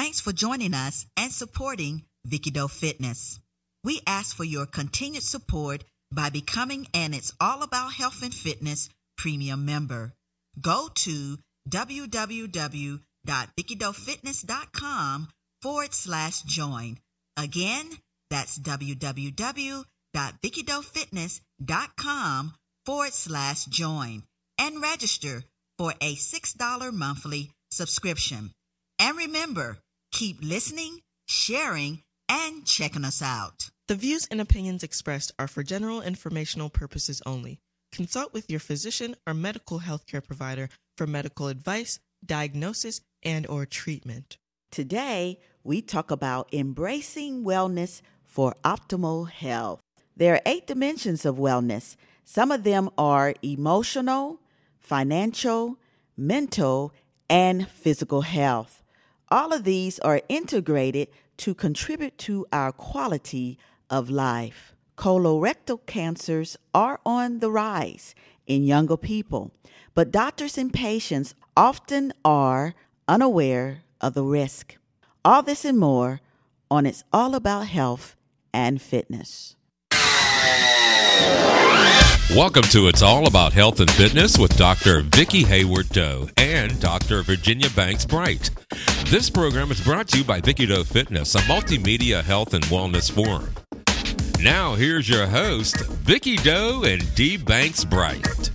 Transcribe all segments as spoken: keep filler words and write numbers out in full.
Thanks for joining us and supporting Vicky Doe Fitness. We ask for your continued support by becoming an It's All About Health and Fitness premium member. Go to www.vickydofitness.com forward slash join. Again, that's www.vickydofitness.com forward slash join and register for a six dollars monthly subscription. And remember, keep listening, sharing, and checking us out. The views and opinions expressed are for general informational purposes only. Consult with your physician or medical healthcare provider for medical advice, diagnosis, and or treatment. Today, we talk about embracing wellness for optimal health. There are eight dimensions of wellness. Some of them are emotional, financial, mental, and physical health. All of these are integrated to contribute to our quality of life. Colorectal cancers are on the rise in younger people, but doctors and patients often are unaware of the risk. All this and more on It's All About Health and Fitness. Welcome to It's All About Health and Fitness with Doctor Vicky Hayward Doe and Doctor Virginia Banks Bright. This program is brought to you by Vicky Doe Fitness, a multimedia health and wellness forum. Now here's your host, Vicky Doe and D. Banks Bright.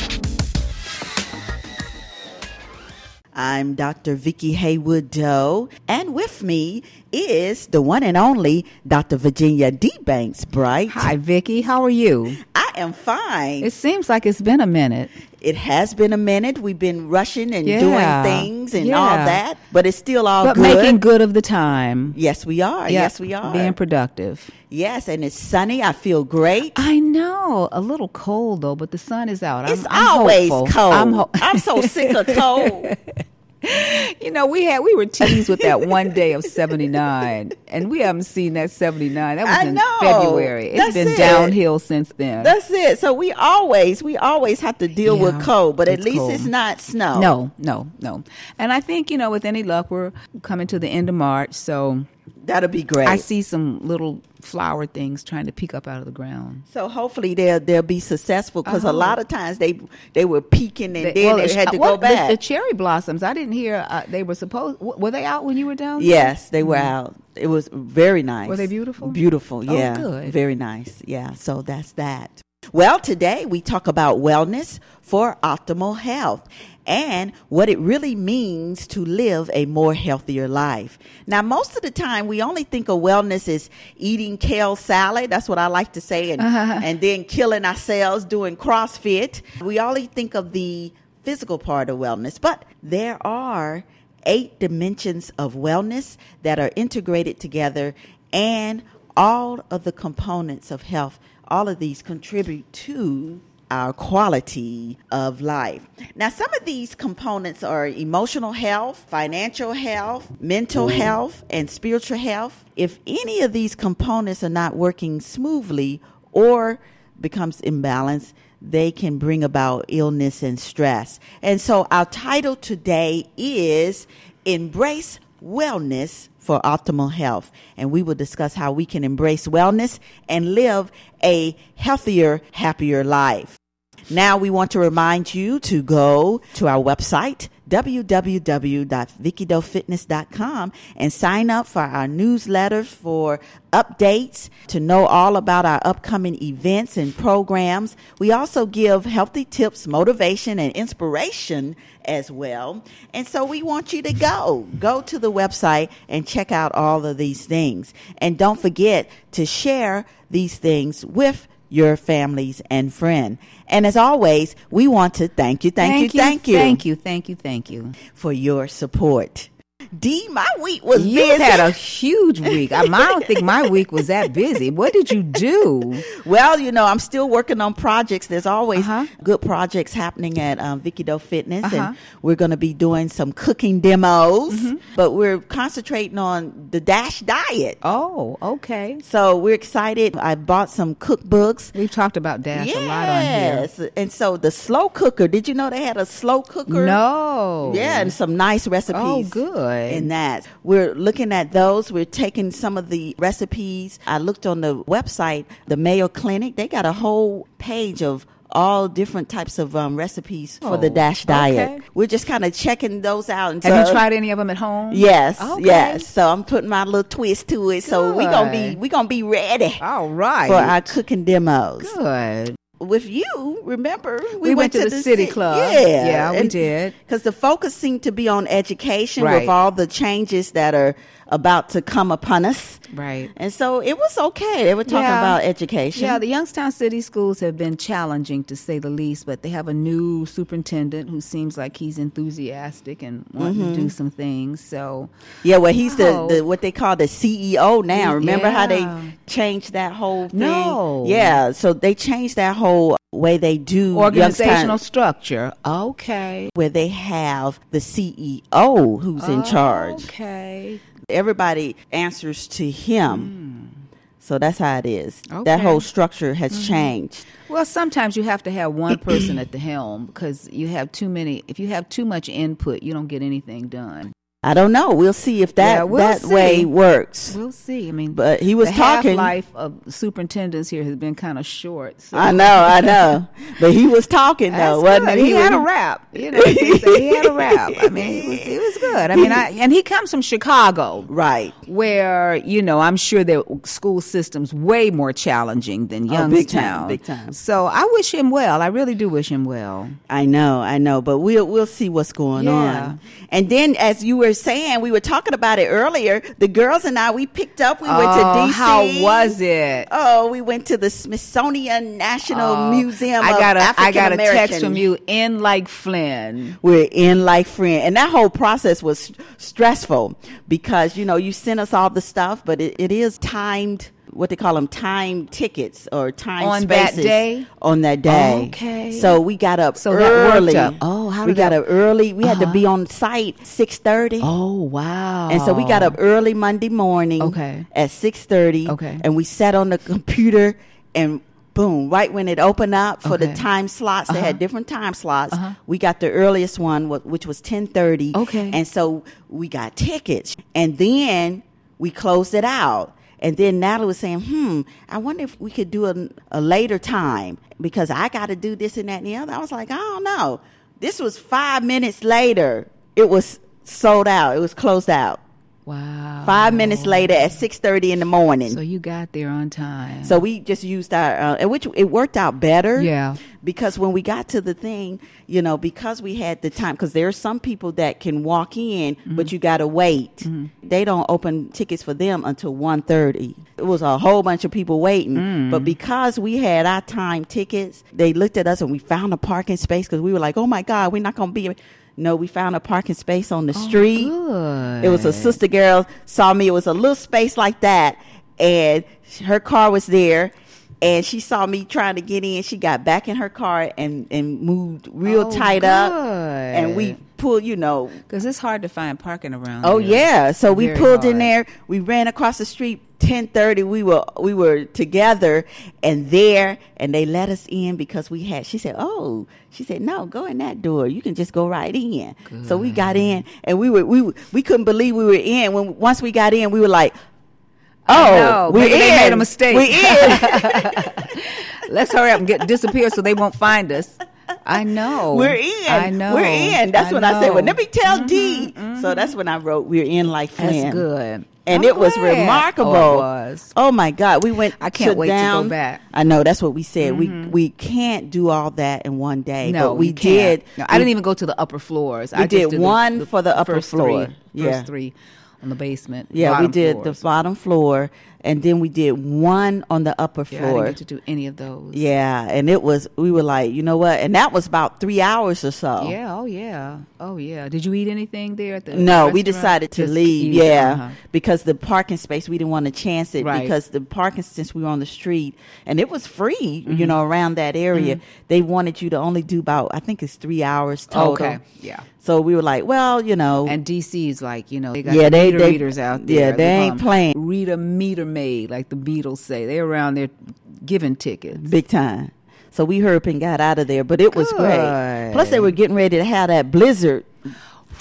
I'm Doctor Vicky Haywood Doe, and with me is the one and only Doctor Virginia D. Banks Bright. Hi, Vicky. How are you? I am fine. It seems like it's been a minute. It has been a minute. We've been rushing and yeah. doing things and yeah. all that, but it's still all but good. But making good of the time. Yes, we are. Yep. Yes, we are. Being productive. Yes, and it's sunny. I feel great. I know. A little cold, though, but the sun is out. It's I'm, I'm always hopeful. cold. I'm, ho- I'm so sick of cold. You know, we had we were teased with that one day of seventy-nine, and we haven't seen that seventy-nine. That was I in know. February. It's That's been it. downhill since then. That's it. So we always, we always have to deal Yeah, with cold, but at it's least cold. it's not snow. No, no, no. And I think, you know, with any luck, we're coming to the end of March, so That'll be great. I see some little flower things trying to peek up out of the ground. So hopefully they'll they'll be successful, because I a hope. lot of times they they were peaking and They- then well, they the- had to well, go back. The, the cherry blossoms, I didn't hear uh, they were supposed. w- Were they out when you were down there? Yes, they were out. It was very nice. Were they beautiful? Beautiful, Oh, yeah. good. Very nice, yeah. So that's that. Well, today we talk about wellness for optimal health and what it really means to live a more healthier life. Now, most of the time, we only think of wellness as eating kale salad. That's what I like to say, and, Uh-huh. and then killing ourselves doing CrossFit. We only think of the physical part of wellness, but there are eight dimensions of wellness that are integrated together, and all of the components of health, all of these contribute to our quality of life. Now, some of these components are emotional health, financial health, mental health, and spiritual health. If any of these components are not working smoothly or becomes imbalanced, they can bring about illness and stress. And so our title today is Embrace Wellness for Optimal Health. And we will discuss how we can embrace wellness and live a healthier, happier life. Now we want to remind you to go to our website, w w w dot vicky doe fitness dot com, and sign up for our newsletters for updates, to know all about our upcoming events and programs. We also give healthy tips, motivation, and inspiration as well. And so we want you to go. Go to the website and check out all of these things. And don't forget to share these things with your families and friends. And as always, we want to thank you, thank, you, thank you, thank you, thank you, thank you for your support. D, my week was you busy. had a huge week. I, I don't think my week was that busy. What did you do? Well, you know, I'm still working on projects. There's always Uh-huh. good projects happening at um, Vicky Doe Fitness, Uh-huh. and we're going to be doing some cooking demos, Mm-hmm. but we're concentrating on the DASH diet. Oh, okay. So we're excited. I bought some cookbooks. We've talked about Dash a lot on here. Yes, and so the slow cooker. Did you know they had a slow cooker? No. Yeah, and some nice recipes. Oh, good. good. in that. We're looking at those. We're taking some of the recipes. I looked on the website, the Mayo Clinic. They got a whole page of all different types of um, recipes for the Oh, DASH diet. okay. We're just kind of checking those out. And Have so- you tried any of them at home? Yes, Okay. yes. So I'm putting my little twist to it. So we gonna be Good. we gonna be ready All right. for our cooking demos. Good. With you, remember We, went, to, the, City ci- Club. Yeah, Yeah, we did. Because the focus seemed to be on education Right. with all the changes that are about to come upon us. Right. And so it was okay. They were talking Yeah. about education. Yeah, the Youngstown City schools have been challenging to say the least, but they have a new superintendent who seems like he's enthusiastic and wanting Mm-hmm. to do some things. So, Yeah, well, he's Oh. the, the what they call the C E O now. Remember how they Yeah. changed that whole thing? No. Yeah, so they changed that whole way they do organizational Youngstown, structure. Okay. where they have the C E O who's in charge. Okay. Everybody answers to him. So that's how it is. That Okay. whole structure has changed. Well, sometimes you have to have one person at the helm because you have too many. If you have too much input, you don't get anything done. I don't know. We'll see if that Yeah, we'll that see. way works. We'll see. I mean, But he was the talking. half-life of superintendents here has been kind of short. So. I know, I know. But he was talking though, That's wasn't good. it? He, had a was- rap. You know, they say he had a rap. I mean, it was, it was good. I mean, I, and he comes from Chicago, Right. where, you know, I'm sure their school system's way more challenging than Oh, big time, Youngstown. big time. So I wish him well. I really do wish him well. I know, I know, but we'll we'll see what's going Yeah. on. And then, as you were saying, we were talking about it earlier. The girls and I, we picked up. We went Oh, to D C. how was it? Oh, we went to the Smithsonian National Oh, Museum I of got a, I African got a American. text from you in like Flynn. We're in like friend, and that whole process was st- stressful because you know you sent us all the stuff, but it, it is timed. What they call them, time tickets or time On that spaces day? on that day. Okay. So we got up So that worked early. up. Oh, how we did got that- up early. We had to Uh-huh. be on site six thirty. Oh, wow. And so we got up early Monday morning. Okay. At six thirty. Okay. And we sat on the computer and. Boom, right when it opened up for Okay. the time slots, they Uh-huh. had different time slots. Uh-huh. We got the earliest one, wh- which was ten thirty. Okay. And so we got tickets. And then we closed it out. And then Natalie was saying, hmm, I wonder if we could do a, a later time because I got to do this and that and the other. I was like, I don't know. This was five minutes later. It was sold out. It was closed out. Wow. Five minutes later at six thirty in the morning. So you got there on time. So we just used our, uh, and which it worked out better. Yeah. Because when we got to the thing, you know, because we had the time, because there are some people that can walk in, Mm-hmm. but you got to wait. They don't open tickets for them until one thirty. It was a whole bunch of people waiting. Mm. But because we had our time tickets, they looked at us and we found a parking space because we were like, oh my God, we're not going to be. No, we found a parking space on the street. Good. It was a sister girl saw me. It was a little space like that, and her car was there, and she saw me trying to get in. She got back in her car and and moved real Oh, tight up, good. and we pulled. You know, Because it's hard to find parking around oh here. yeah. So we Very pulled in hard. there. We ran across the street. ten thirty. We were we were together and there, and they let us in because we had. She said, "Oh." She said, "No, go in that door. You can just go right in." So we got in, and we were we were- we couldn't believe we were in. When once we got in, we were like, I "Oh, know. we Maybe in. they made a mistake. We in. Let's hurry up and get disappear so they won't find us. I know. We're in. I know. We're in." That's I when I said, "Well, know. let me tell D." So that's when I wrote, "We're in like Flynn." That's good. And I'm it was glad. remarkable. Oh, it was. Oh my God, we went. I can't to wait to go down. back. I know that's what we said. We we can't do all that in one day. No, but we you can't. did. No, I we- didn't even go to the upper floors. We I just did the- one the for the upper first floor. Three, Yeah. First three on the basement. Yeah, we bottom did floors. the bottom floor, and then we did one on the upper Yeah, I floor. didn't get to do any of those. Yeah, and it was. We were like, you know what? And that was about three hours or so. Yeah. Oh yeah. Oh yeah. Did you eat anything there at the? No, we restaurant? decided to Just leave. eat- Yeah, uh-huh. because the parking space we didn't want to chance it Right. because the parking since we were on the street and it was free, Mm-hmm. you know, around that area. They wanted you to only do about I think it's three hours total. Okay. Yeah. So we were like, well, you know, And D C is like, you know, they got Yeah, the they- meter they- readers out yeah, there. they ain't call 'em playing. Rita Meter Maid, like the Beatles say. They're around there giving tickets. big time. So we hurried and got out of there, but it was great. Good. Plus, they were getting ready to have that blizzard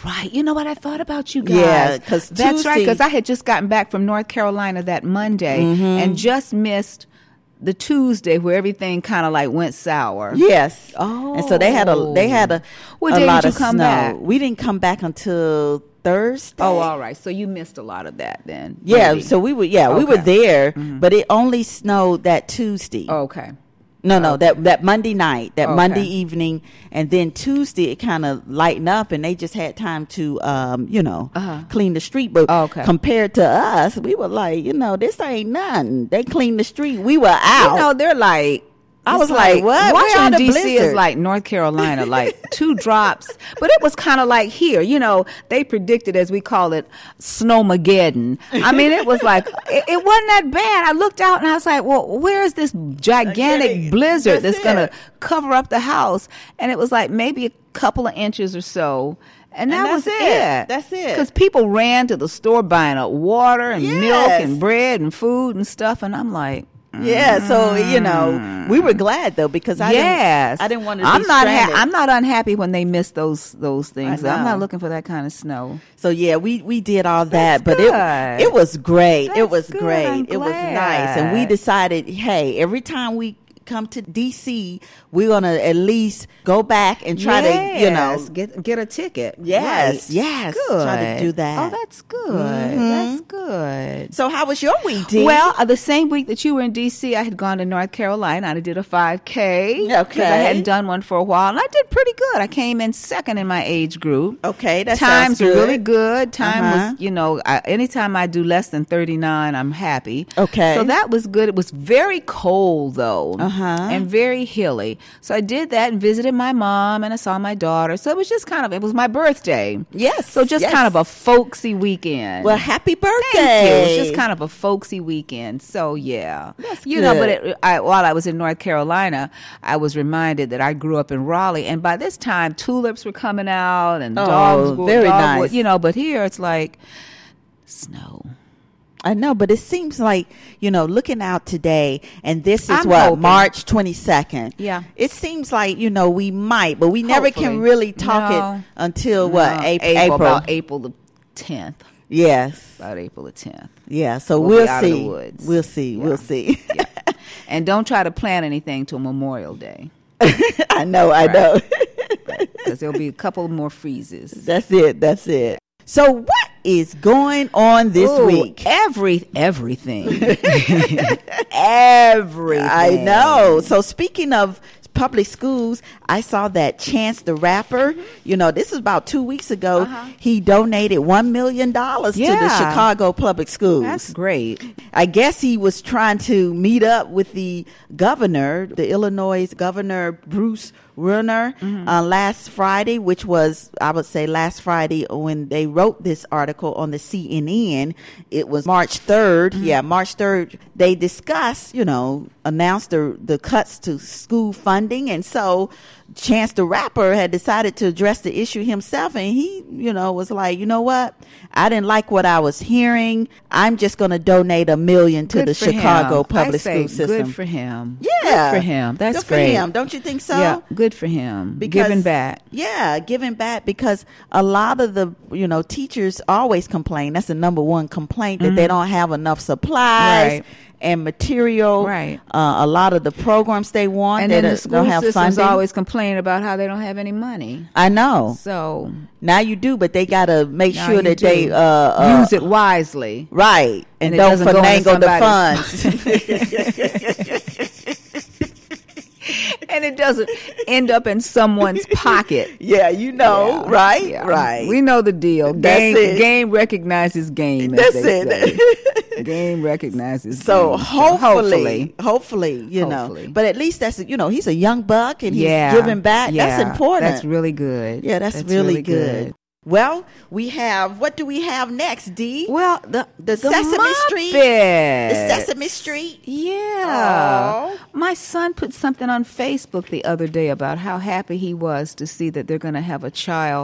right. You know what? I thought about you guys. Yeah, 'cause that's right. Tuesday- Because I had just gotten back from North Carolina that Monday Mm-hmm. and just missed the Tuesday where everything kind of like went sour. Yes. Oh. And so they had a they had a, What a day lot did you of come snow. back? We didn't come back until Thursday. Oh, all right. So you missed a lot of that then. Yeah, maybe. so we were yeah, we were Okay. there, but it only snowed that Tuesday. Okay. No, no, Okay. that that Monday night, that Okay. Monday evening, and then Tuesday it kind of lightened up, and they just had time to, um, you know, Uh-huh. clean the street. But Okay. compared to us, we were like, you know, this ain't nothing. They cleaned the street. We were out. You know, they're like, I it's was like, what? Where are Washington, the D C is blizzard? like North Carolina, like two drops. But it was kind of like here, you know, they predicted, as we call it, Snowmageddon. I mean, it was like, it, it wasn't that bad. I looked out and I was like, well, where is this gigantic Okay, blizzard that's that's going to it. cover up the house? And it was like maybe a couple of inches or so. And that And was that's it. it. That's it. Because people ran to the store buying up water and milk Yes. and bread and food and stuff. And I'm like, Yeah, so you know, we were glad though because I yes, didn't, I didn't want to. I'm be not. Ha- stranded. I'm not unhappy when they miss those those things. I I'm know. not looking for that kind of snow. So yeah, we we did all that, That's but good. it it was great. it That's was good. great. I'm It was nice, and we glad. decided, hey, every time we come to D C, we're gonna at least go back and try to, you know, Yes, get get a ticket. Yes, Right. yes, Good. try to do that. Oh, that's good. That's good. So how was your week, Dee? Well, uh, the same week that you were in D C, I had gone to North Carolina and I did a five K. Okay. Because I hadn't done one for a while. And I did pretty good. I came in second in my age group. okay, that Times sounds were good. really good. Time Uh-huh. was, you know, I, anytime I do less than thirty-nine, I'm happy. Okay. So that was good. It was very cold, though. Uh-huh. And very hilly. So I did that and visited my mom and I saw my daughter. So it was just kind of, it was my birthday. Yes, So just yes. kind of a folksy weekend. Well, happy birthday! Thank you. It was just kind of a folksy weekend. So yeah, That's you know. But good. it, I, while I was in North Carolina, I was reminded that I grew up in Raleigh, and by this time tulips were coming out and Oh, dogs were very dogwood, nice. You know, but here it's like snow. I know, but it seems like, you know, looking out today, and this is I'm what, hoping. March twenty-second. Yeah. It seems like, you know, we might, but we never can Hopefully. really talk No. it until what, No, April? April, about April the tenth. Yes. About April the tenth. Yeah. So We'll we'll, be out of the see. woods. We'll see. Yeah. We'll see. Yeah. And don't try to plan anything till Memorial Day, I know. I Right. know. because there'll be a couple more freezes. That's it. That's it. So what is going on this Ooh, week? Every everything. everything. I know. So speaking of public schools, I saw that Chance the Rapper, you know, this is about two weeks ago. Uh-huh. He donated one million dollars to the Yeah. Chicago public schools. That's great. I guess he was trying to meet up with the governor, the Illinois governor, Bruce Rauner, Mm-hmm. uh, last Friday, which was, I would say, last Friday when they wrote this article on the C N N. It was March third. Mm-hmm. Yeah, March third. They discussed, you know, announced the, the cuts to school funding. And so Chance the Rapper had decided to address the issue himself. And he, you know, was like, you know what? I didn't like what I was hearing. I'm just going to donate a million to Good the for Chicago him. public I say school system. Good for him. Yeah. Good for him. That's Good for great. him. Don't you think so? Yeah, good for him. Because- Giving back. Yeah, giving back, because a lot of the, you know, teachers always complain. That's the number one complaint, that they don't have enough supplies Right. and material. Right. Uh, a lot of the programs they want, And they then the don't- school don't have systems funding. always complain about how they don't have any money. I know. So Now you do, but they got to make now sure you that do. they uh, uh, use it wisely. right, and, And it don't doesn't go into finagle the somebody's- funds. And it doesn't end up in someone's pocket. Yeah, you know, Yeah, right, yeah. right. We know the deal. That's Game, it. game recognizes game. As That's they it. Say. Game recognizes. So game. hopefully, hopefully, you Hopefully. know, but at least that's, you know, he's a young buck and he's yeah, giving back. yeah, That's important. That's really good. yeah, that's, really, good. Well, we have, what do we have next, Dee? Well, the The Sesame Street? Muppets. The Sesame Street. Yeah. Aw. My son put something on Facebook the other day about how happy he was to see that they're going to have a child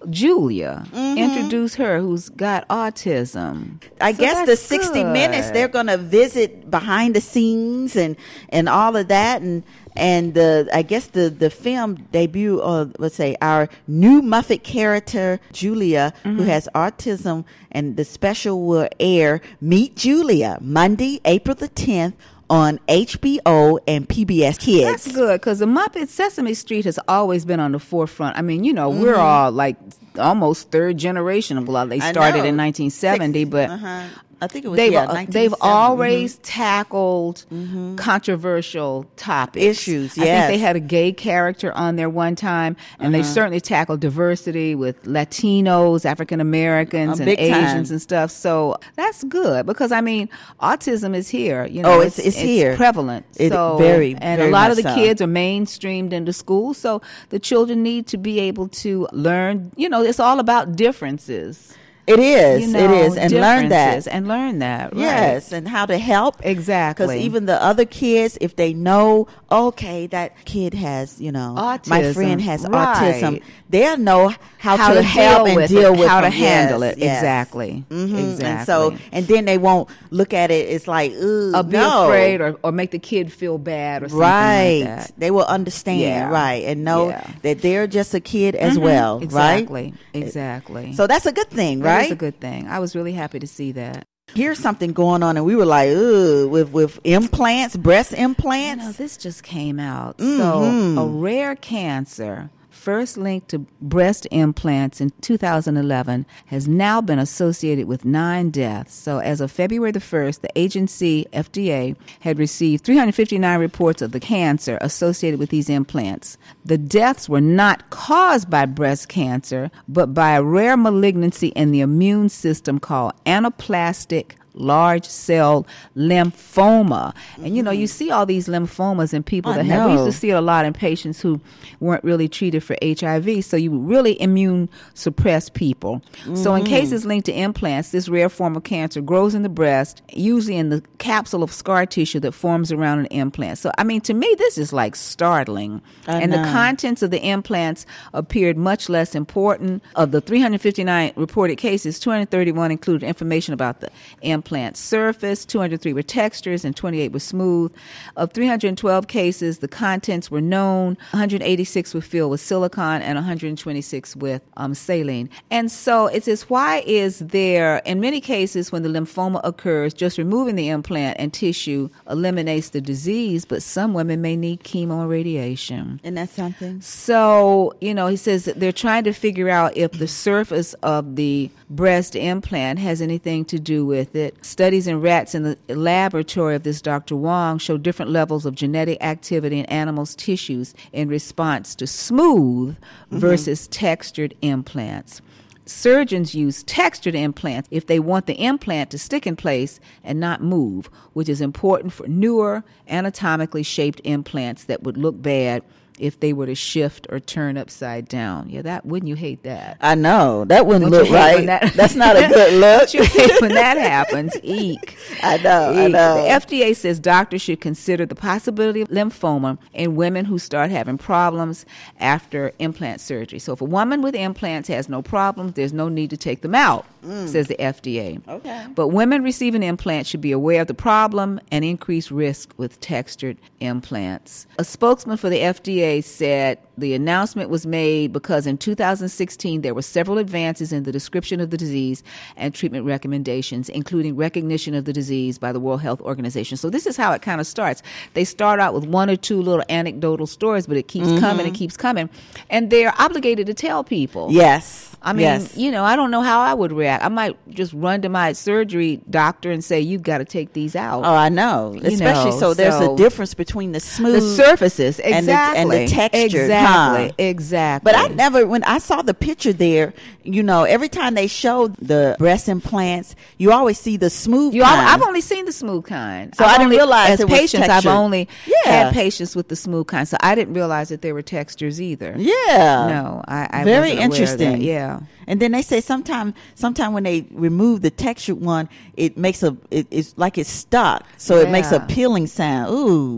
Julia. Mm-hmm. Introduce her, who's got autism. I So guess the that's sixty good. minutes, they're going to visit behind the scenes and, and all of that. And and the I guess the, the film debut, or let's say our new Muppet character, Julia, mm-hmm. who has autism, and the special will air Meet Julia, Monday, April the tenth, on H B O and P B S Kids. That's good, because the Muppet Sesame Street has always been on the forefront. I mean, you know, mm-hmm. we're all like almost third generation. Well, they started in nineteen seventy, but uh-huh. I think it was they've, yeah, uh, they've always mm-hmm. tackled mm-hmm. controversial topics. Issues, yes. I think they had a gay character on there one time, and uh-huh. they certainly tackled diversity with Latinos, African Americans, uh, and Asians time. and stuff. So that's good, because, I mean, autism is here. You know, oh, it's, it's, it's here. prevalent. It, so, very, And very a lot of the so. kids are mainstreamed into school, so the children need to be able to learn. You know, it's all about differences. It is. You know, it is. And learn that. And learn that. Right. Yes. And how to help. Exactly. Because even the other kids, if they know, okay, that kid has, you know, autism. My friend has right. autism, they'll know how, how to, to help deal and with deal it, with how them. to handle yes, it. yes. Exactly. Mm-hmm. Exactly. And so, and then they won't look at it. It's like, ooh, or be no. afraid, or, or make the kid feel bad, or something right. like that. They will understand, yeah. right, and know yeah. that they're just a kid as mm-hmm. well, exactly. right? Exactly. So that's a good thing, right? It's a good thing. I was really happy to see that. Here's something going on, and we were like, ooh, with with implants, breast implants. You know, this just came out. Mm-hmm. So a rare cancer, first linked to breast implants in two thousand eleven, has now been associated with nine deaths. So as of February the first, the agency, F D A, had received three hundred fifty-nine reports of the cancer associated with these implants. The deaths were not caused by breast cancer, but by a rare malignancy in the immune system called anaplastic large cell lymphoma. And you know, you see all these lymphomas in people I that have, we used know. to see it a lot in patients who weren't really treated for H I V. So you really immune suppress people. Mm-hmm. So in cases linked to implants, this rare form of cancer grows in the breast, usually in the capsule of scar tissue that forms around an implant. So I mean, to me, this is like startling. I and know. the contents of the implants appeared much less important. Of the three hundred fifty-nine reported cases, two hundred thirty-one included information about the implant implant surface, two hundred three were textures, and twenty-eight were smooth. Of three hundred twelve cases, the contents were known. one hundred eighty-six were filled with silicone and one hundred twenty-six with um, saline. And so it says, why is there, in many cases when the lymphoma occurs, just removing the implant and tissue eliminates the disease, but some women may need chemo and radiation. Isn't that something? So, you know, he says that they're trying to figure out if the surface of the breast implant has anything to do with it. Studies in rats in the laboratory of this Doctor Wong show different levels of genetic activity in animals' tissues in response to smooth mm-hmm. versus textured implants. Surgeons use textured implants if they want the implant to stick in place and not move, which is important for newer, anatomically shaped implants that would look bad if they were to shift or turn upside down. Yeah, that wouldn't you hate that? I know. That wouldn't Don't look you hate right. when that- That's not a good look. Don't you hate when that happens? Eek. I know, I Eek. know. The F D A says doctors should consider the possibility of lymphoma in women who start having problems after implant surgery. So if a woman with implants has no problems, there's no need to take them out, mm. says the F D A. Okay. But women receiving implants should be aware of the problem and increased risk with textured implants. A spokesman for the F D A said the announcement was made because in two thousand sixteen there were several advances in the description of the disease and treatment recommendations, including recognition of the disease by the World Health Organization. So this is how it kind of starts. They start out with one or two little anecdotal stories, but it keeps mm-hmm. coming and keeps coming. And they're obligated to tell people. Yes. I mean, yes. you know, I don't know how I would react. I might just run to my surgery doctor and say, you've got to take these out. Oh, I know. You Especially know, so there's so a difference between the smooth. The surfaces, exactly. And the, and the texture. Exactly, huh? exactly. But I never, when I saw the picture there, you know, every time they showed the breast implants, you always see the smooth you kind. All, I've only seen the smooth kind. So I've I didn't only, realize as it was patients, I've textured. only Yeah. had patients with the smooth kind. So I didn't realize that there were textures either. Yeah. No, I, I Very wasn't aware of interesting. that. Yeah. And then they say sometime, sometime when they remove the textured one, it makes a, it, it's like it's stuck, so it makes a Yeah. peeling sound. Ooh.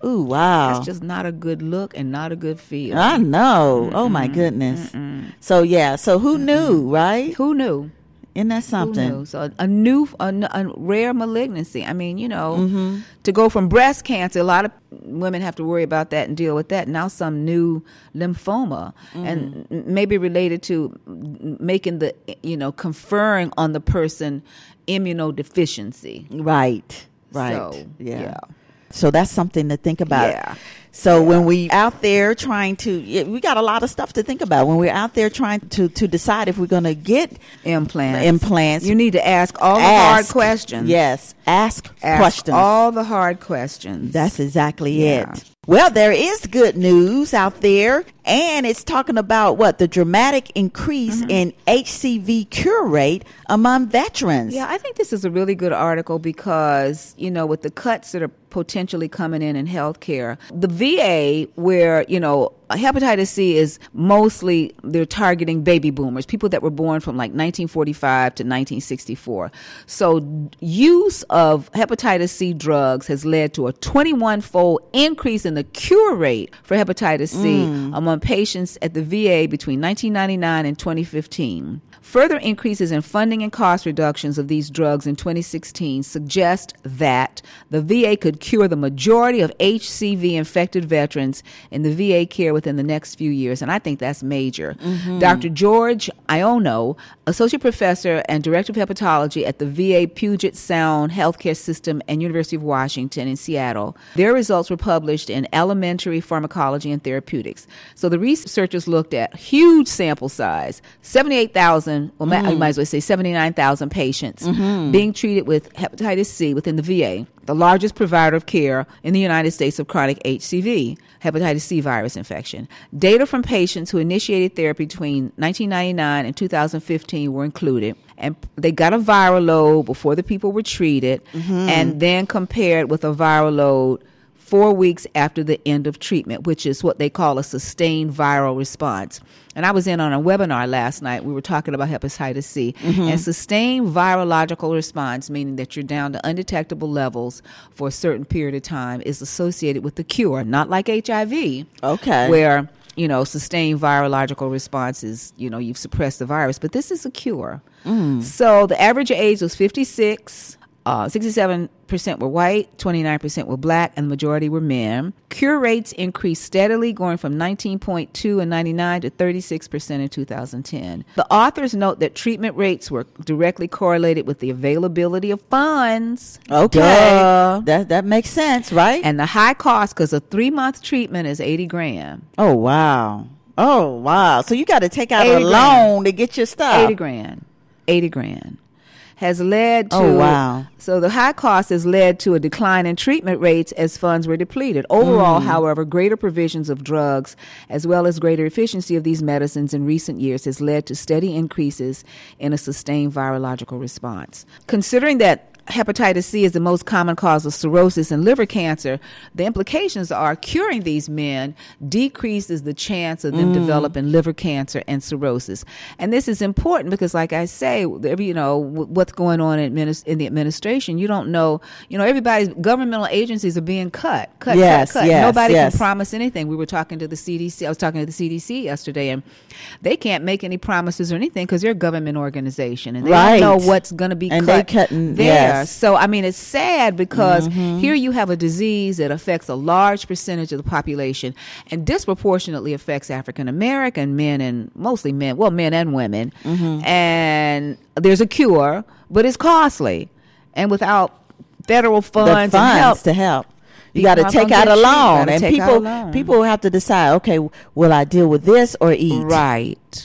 Ooh, wow. That's just not a good look and not a good feel. I know. Mm-mm. Oh, my goodness. Mm-mm. So, yeah. So, who Mm-mm. knew, right? Who knew? Isn't that something? Who knew? So, a new, a, a rare malignancy. I mean, you know, mm-hmm. to go from breast cancer, a lot of women have to worry about that and deal with that. Now, some new lymphoma, mm. and maybe related to making the, you know, conferring on the person immunodeficiency. Right. Right. So, yeah. yeah. So that's something to think about. Yeah. So yeah. when we out there trying to, yeah, we got a lot of stuff to think about when we're out there trying to, to decide if we're going to get implants. Implants. You need to ask all ask, the hard questions. Yes. Ask, ask questions. all the hard questions. That's exactly yeah. it. Well, there is good news out there, and it's talking about what the dramatic increase mm-hmm. in H C V cure rate among veterans. Yeah, I think this is a really good article because, you know, with the cuts that are potentially coming in in healthcare, the V A, where, you know, hepatitis C is mostly, they're targeting baby boomers, people that were born from like nineteen forty-five to nineteen sixty-four. So use of hepatitis C drugs has led to a twenty-one-fold increase in the cure rate for hepatitis C mm. among patients at the V A between nineteen ninety-nine and twenty fifteen. Further increases in funding and cost reductions of these drugs in twenty sixteen suggest that the V A could cure the majority of H C V-infected veterans in the V A care within the next few years, and I think that's major. Mm-hmm. Doctor George Iono, Associate Professor and Director of Hepatology at the V A Puget Sound Healthcare System and University of Washington in Seattle, their results were published in Elementary Pharmacology and Therapeutics. So the researchers looked at huge sample size, seventy-eight thousand, well, mm. I might as well say seventy-nine thousand patients mm-hmm. being treated with hepatitis C within the V A, the largest provider of care in the United States of chronic H C V, hepatitis C virus infection. Data from patients who initiated therapy between nineteen ninety-nine and two thousand fifteen were included, and they got a viral load before the people were treated, mm-hmm. and then compared with a viral load four weeks after the end of treatment, which is what they call a sustained viral response. And I was in on a webinar last night. We were talking about hepatitis C. Mm-hmm. And sustained virological response, meaning that you're down to undetectable levels for a certain period of time, is associated with the cure, not like H I V. Okay. Where, you know, sustained virological response is, you know, you've suppressed the virus. But this is a cure. Mm. So the average age was fifty-six. Uh, sixty-seven percent were white, twenty-nine percent were black, and the majority were men. Cure rates increased steadily, going from nineteen point two in ninety-nine to thirty-six percent in two thousand ten. The authors note that treatment rates were directly correlated with the availability of funds. Okay. Duh. That that makes sense, right? And the high cost, because a three-month treatment is eighty grand. Oh, wow. Oh, wow. So you got to take out a loan to get your stuff. eighty grand. eighty grand. Has led to, oh, wow. So the high cost has led to a decline in treatment rates as funds were depleted. Overall, mm. however, greater provisions of drugs as well as greater efficiency of these medicines in recent years has led to steady increases in a sustained virological response. Considering that hepatitis C is the most common cause of cirrhosis and liver cancer, the implications are curing these men decreases the chance of them mm. developing liver cancer and cirrhosis. And this is important because, like I say, you know, what's going on in, administ- in the administration, you don't know, you know, everybody's governmental agencies are being cut, cut, yes, cut, cut. Yes, Nobody yes. can promise anything. We were talking to the C D C. I was talking to the C D C yesterday, and they can't make any promises or anything because they're a government organization, and they right. don't know what's going to be and cut they cutting, there. Yes. So, I mean, it's sad because mm-hmm. here you have a disease that affects a large percentage of the population and disproportionately affects African American men and mostly men, well, men and women. Mm-hmm. And there's a cure, but it's costly. And without federal funds, the funds and help, to help. You got to take out a loan, and people loan. people have to decide. Okay, will I deal with this or eat? Right.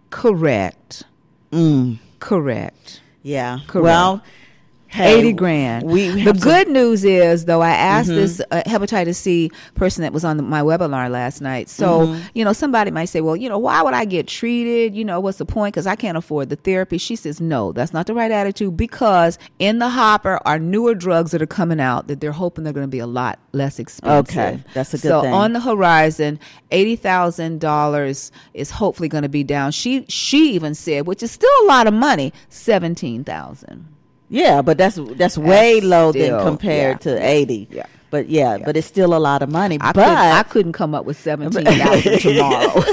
Correct. Mm. Correct. Yeah. Correct. Well, hey, eighty grand. We, we the to, good news is, though, I asked mm-hmm. this uh, hepatitis C person that was on the, my webinar last night. So, mm-hmm. you know, somebody might say, well, you know, why would I get treated? You know, what's the point? Because I can't afford the therapy. She says, no, that's not the right attitude, because in the hopper are newer drugs that are coming out that they're hoping they're going to be a lot less expensive. Okay, that's a good so thing. So on the horizon, eighty thousand dollars is hopefully going to be down. She, she even said, which is still a lot of money, seventeen thousand dollars. Yeah, but that's that's way that's low still, than compared yeah, to eighty. Yeah. But yeah, Yeah. but it's still a lot of money. I, but couldn't, I couldn't come up with seventeen thousand tomorrow.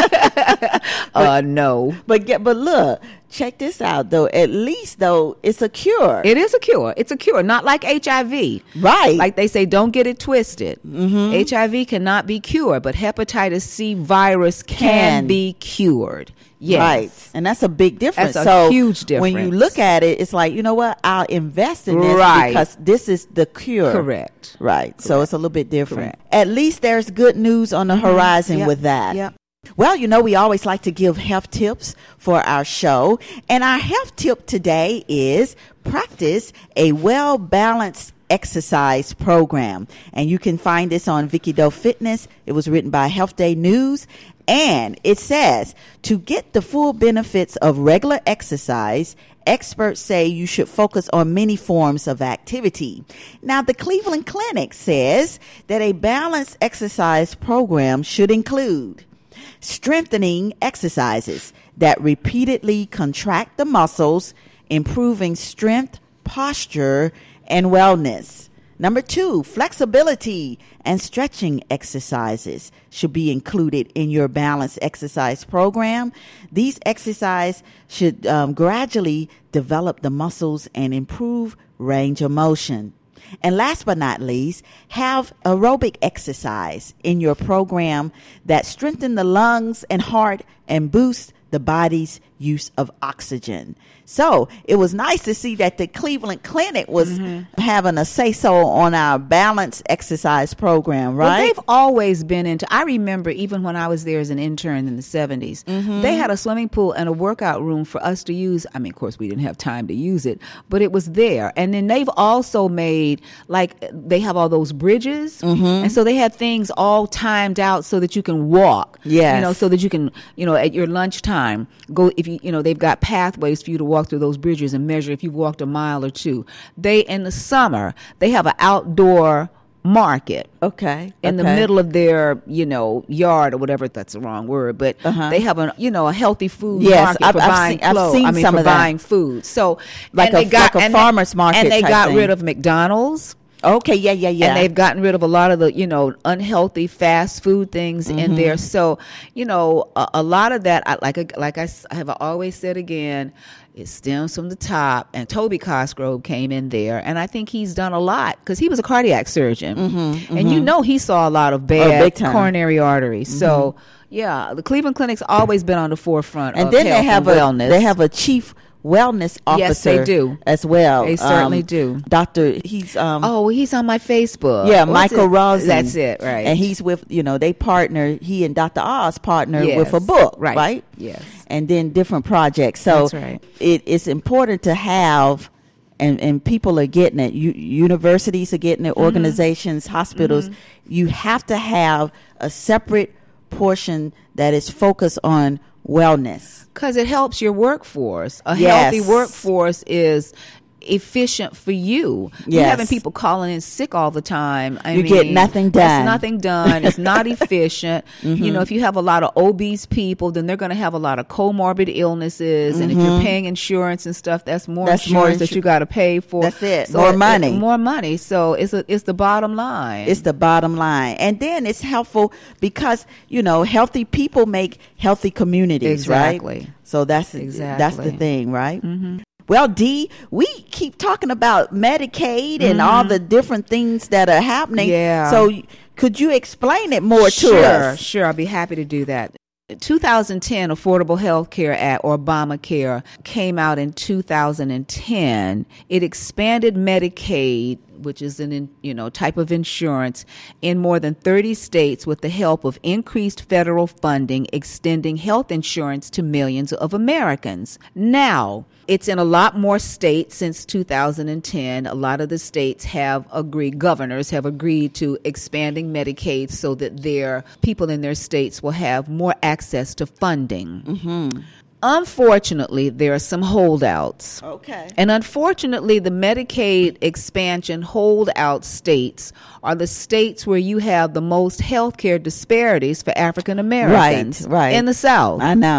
uh, no. but get but look, check this out though. At least though, it's a cure. It is a cure. It's a cure, not like H I V. Right. Like they say, don't get it twisted. Mm-hmm. H I V cannot be cured, but hepatitis C virus can, Can. be cured. Yes. Right. And that's a big difference. That's a so huge when you difference. look at it, it's like, you know what? I'll invest in this Right. because this is the cure. Correct. Right. So it's a little bit different. Correct. At least there's good news on the horizon Yep. with that. Yep. Well, you know, we always like to give health tips for our show. And our health tip today is practice a well-balanced exercise program. And you can find this on Vicky Doe Fitness. It was written by Health Day News. And it says, to get the full benefits of regular exercise, experts say you should focus on many forms of activity. Now, the Cleveland Clinic says that a balanced exercise program should include strengthening exercises that repeatedly contract the muscles, improving strength, posture, and wellness. Number two, flexibility and stretching exercises should be included in your balanced exercise program. These exercises should um, gradually develop the muscles and improve range of motion. And last but not least, have aerobic exercise in your program that strengthen the lungs and heart and boost the body's use of oxygen. So it was nice to see that the Cleveland Clinic was mm-hmm. having a say-so on our balanced exercise program, right? Well, they've always been into, I remember even when I was there as an intern in the seventies, mm-hmm. they had a swimming pool and a workout room for us to use. I mean, of course, we didn't have time to use it, but it was there. And then they've also made, like, they have all those bridges. Mm-hmm. And so they have things all timed out so that you can walk. Yes. You know, so that you can, you know, at your lunchtime, go, if you, you know, they've got pathways for you to walk through those bridges and measure if you've walked a mile or two. They, in the summer, they have an outdoor market. Okay. In okay. the middle of their, you know, yard or whatever, that's the wrong word, but uh-huh. they have a, you know, a healthy food yes, market I've, for I've buying seen, clothes. I've seen I mean, some for of buying that. food. So, like and a, they got, like a and farmer's they, market And they type got thing. rid of McDonald's. Okay, yeah, yeah, yeah. And they've gotten rid of a lot of the, you know, unhealthy fast food things mm-hmm. in there. So, you know, a, a lot of that, I, like like I, I have always said again, it stems from the top. And Toby Cosgrove came in there, and I think he's done a lot because he was a cardiac surgeon, mm-hmm, mm-hmm. and you know he saw a lot of bad oh, coronary arteries. Mm-hmm. So, yeah, the Cleveland Clinic's always been on the forefront and of then health they have and a, wellness. They have a chief wellness officer. Yes, they do. As well. They certainly um, do. Doctor, he's um oh, he's on my Facebook. Yeah, What's Michael it? Rosen. That's it, right? And he's with, you know, they partner. He and Doctor Oz partner yes. with a book, right? right? Yes. And then different projects. So that's right. it, it's important to have. And, and people are getting it. U- universities are getting it. Mm-hmm. Organizations, hospitals. Mm-hmm. You have to have a separate portion that is focused on wellness. Because it helps your workforce. A yes. healthy workforce is efficient for you. Yes. You're having people calling in sick all the time. I you mean, get nothing done. It's nothing done. It's not efficient. Mm-hmm. You know, if you have a lot of obese people, then they're going to have a lot of comorbid illnesses. Mm-hmm. And if you're paying insurance and stuff, that's more that's insurance more insu- that you got to pay for. That's it. So more it, money. It, more money. So it's a, it's the bottom line. It's the bottom line. And then it's helpful because, you know, healthy people make healthy communities, exactly. right? So that's exactly. that's the thing, right? Mm-hmm. Well, Dee, we keep talking about Medicaid and mm-hmm. all the different things that are happening. Yeah. So could you explain it more sure, to us? Sure, I'll be happy to do that. two thousand ten Affordable Health Care Act, or Obamacare, came out in two thousand ten. It expanded Medicaid, which is an you know type of insurance, in more than thirty states with the help of increased federal funding, extending health insurance to millions of Americans. Now, it's in a lot more states since two thousand ten. A lot of the states have agreed, governors have agreed to expanding Medicaid so that their people in their states will have more access to funding. Mm-hmm. Unfortunately, there are some holdouts. Okay. And unfortunately, the Medicaid expansion holdout states are the states where you have the most healthcare disparities for African Americans right, right. in the South. I know.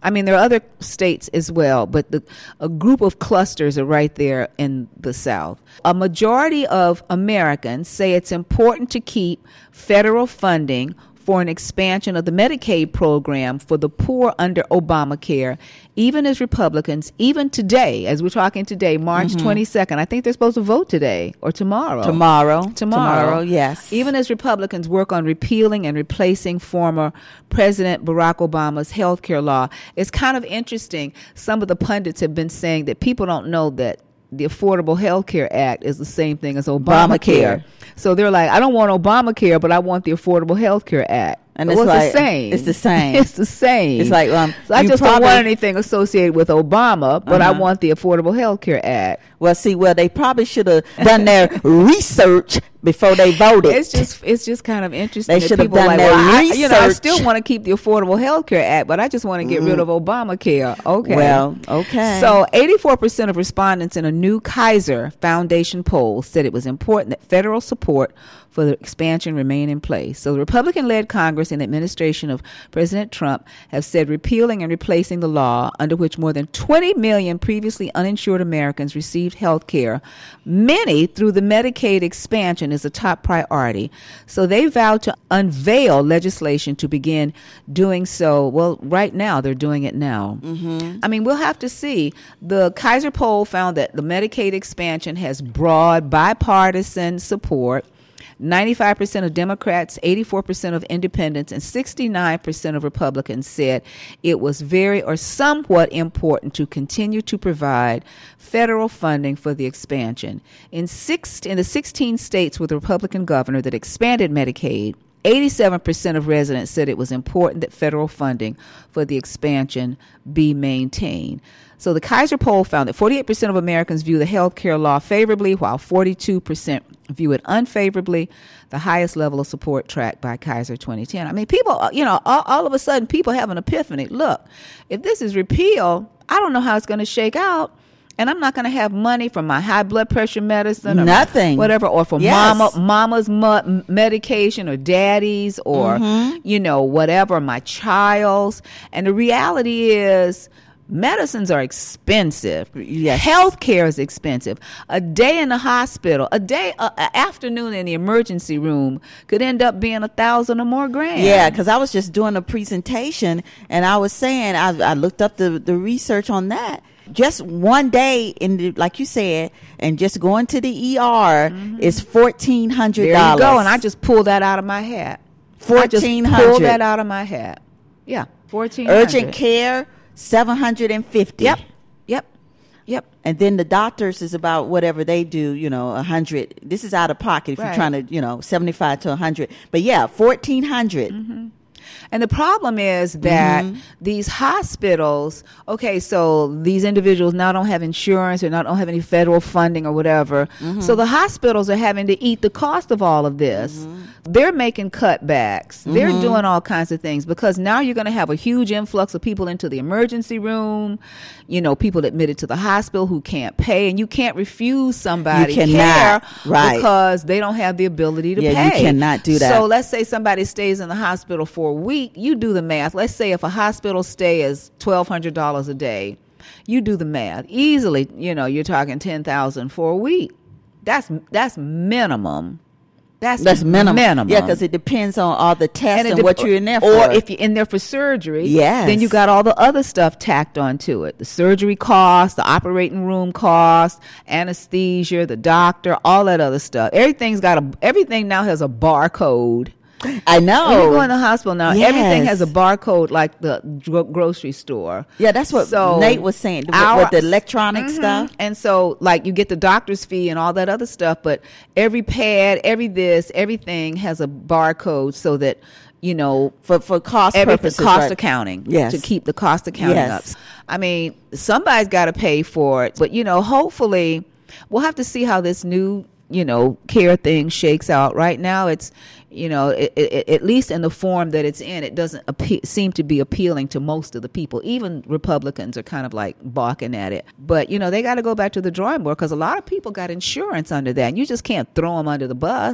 I mean, there are other states as well, but the, a group of clusters are right there in the South. A majority of Americans say it's important to keep federal funding for an expansion of the Medicaid program for the poor under Obamacare, even as Republicans, even today, as we're talking today, March mm-hmm. twenty-second, I think they're supposed to vote today or tomorrow. Tomorrow. Tomorrow. Tomorrow, yes. Even as Republicans work on repealing and replacing former President Barack Obama's health care law, it's kind of interesting. Some of the pundits have been saying that people don't know that the Affordable Health Care Act is the same thing as Obamacare. Obamacare. So they're like, I don't want Obamacare, but I want the Affordable Health Care Act. And it's, it's like, the same. It's the same. It's the same. It's like, um, so I just probably, don't want anything associated with Obama, but uh-huh. I want the Affordable Health Care Act. Well, see, well, they probably should have done their research before they voted. It's just, it's just kind of interesting. They should have done done like, their well, research. I, you know, I still want to keep the Affordable Health Care Act, but I just want to get mm. rid of Obamacare. Okay. Well, okay. So eighty-four percent of respondents in a new Kaiser Foundation poll said it was important that federal support for the expansion remain in place. So the Republican-led Congress and administration of President Trump have said repealing and replacing the law under which more than twenty million previously uninsured Americans received health care, many through the Medicaid expansion, is a top priority. So they vowed to unveil legislation to begin doing so. Well, right now, they're doing it now. Mm-hmm. I mean, we'll have to see. The Kaiser poll found that the Medicaid expansion has broad bipartisan support. ninety-five percent of Democrats, eighty-four percent of independents, and sixty-nine percent of Republicans said it was very or somewhat important to continue to provide federal funding for the expansion. In six, in the sixteen states with a Republican governor that expanded Medicaid, eighty-seven percent of residents said it was important that federal funding for the expansion be maintained. So the Kaiser poll found that forty-eight percent of Americans view the health care law favorably, while forty-two percent view it unfavorably, the highest level of support tracked by Kaiser twenty ten. I mean, people, you know, all, all of a sudden people have an epiphany. Look, if this is repealed, I don't know how it's going to shake out. And I'm not going to have money for my high blood pressure medicine or nothing, whatever, or for yes. mama, mama's mu- medication or daddy's or, mm-hmm. you know, whatever, my child's. And the reality is medicines are expensive. Yes. Health care is expensive. A day in the hospital, a day, an afternoon in the emergency room could end up being a thousand or more grand. Yeah, because I was just doing a presentation and I was saying, I, I looked up the, the research on that. Just one day, in the, like you said, and just going to the E R mm-hmm. is fourteen hundred dollars. There you go, and I just pulled that out of my hat. fourteen hundred dollars. I just pulled that out of my hat. Yeah, fourteen hundred dollars. Urgent care, seven hundred fifty dollars. Yep, yep, yep. And then the doctors is about whatever they do, you know, one hundred dollars. This is out of pocket if right. you're trying to, you know, seventy-five to one hundred dollars. But yeah, fourteen hundred dollars. Mm-hmm. And the problem is that mm-hmm. these hospitals, okay, so these individuals now don't have insurance or not don't have any federal funding or whatever. Mm-hmm. So the hospitals are having to eat the cost of all of this. Mm-hmm. They're making cutbacks. Mm-hmm. They're doing all kinds of things because now you're going to have a huge influx of people into the emergency room, you know, people admitted to the hospital who can't pay, and you can't refuse somebody you cannot, care right. because they don't have the ability to yeah, pay. You cannot do that. So let's say somebody stays in the hospital for a week. You do the math. Let's say if a hospital stay is twelve hundred dollars a day, you do the math. Easily, you know, you're talking ten thousand dollars for a week. That's that's minimum. That's, That's minimum. minimum. Yeah, because it depends on all the tests and, and de- what you're in there for. Or if you're in there for surgery, yes. then you got all the other stuff tacked onto it. The surgery cost, the operating room cost, anesthesia, the doctor, all that other stuff. Everything's got a, everything now has a barcode. I know. When you go in the hospital now, yes. everything has a barcode like the gro- grocery store. Yeah, that's what so Nate was saying with, our, with the electronic mm-hmm. stuff. And so, like, you get the doctor's fee and all that other stuff, but every pad, every this, everything has a barcode so that, you know, for for cost every, purposes, cost right? accounting, yes. to keep the cost accounting yes. up. I mean, somebody's got to pay for it, but you know, hopefully, we'll have to see how this new, you know, care thing shakes out. Right now, it's, you know, it, it, at least in the form that it's in, it doesn't appe- seem to be appealing to most of the people. Even Republicans are kind of like balking at it. But, you know, they got to go back to the drawing board because a lot of people got insurance under that. And you just can't throw them under the bus.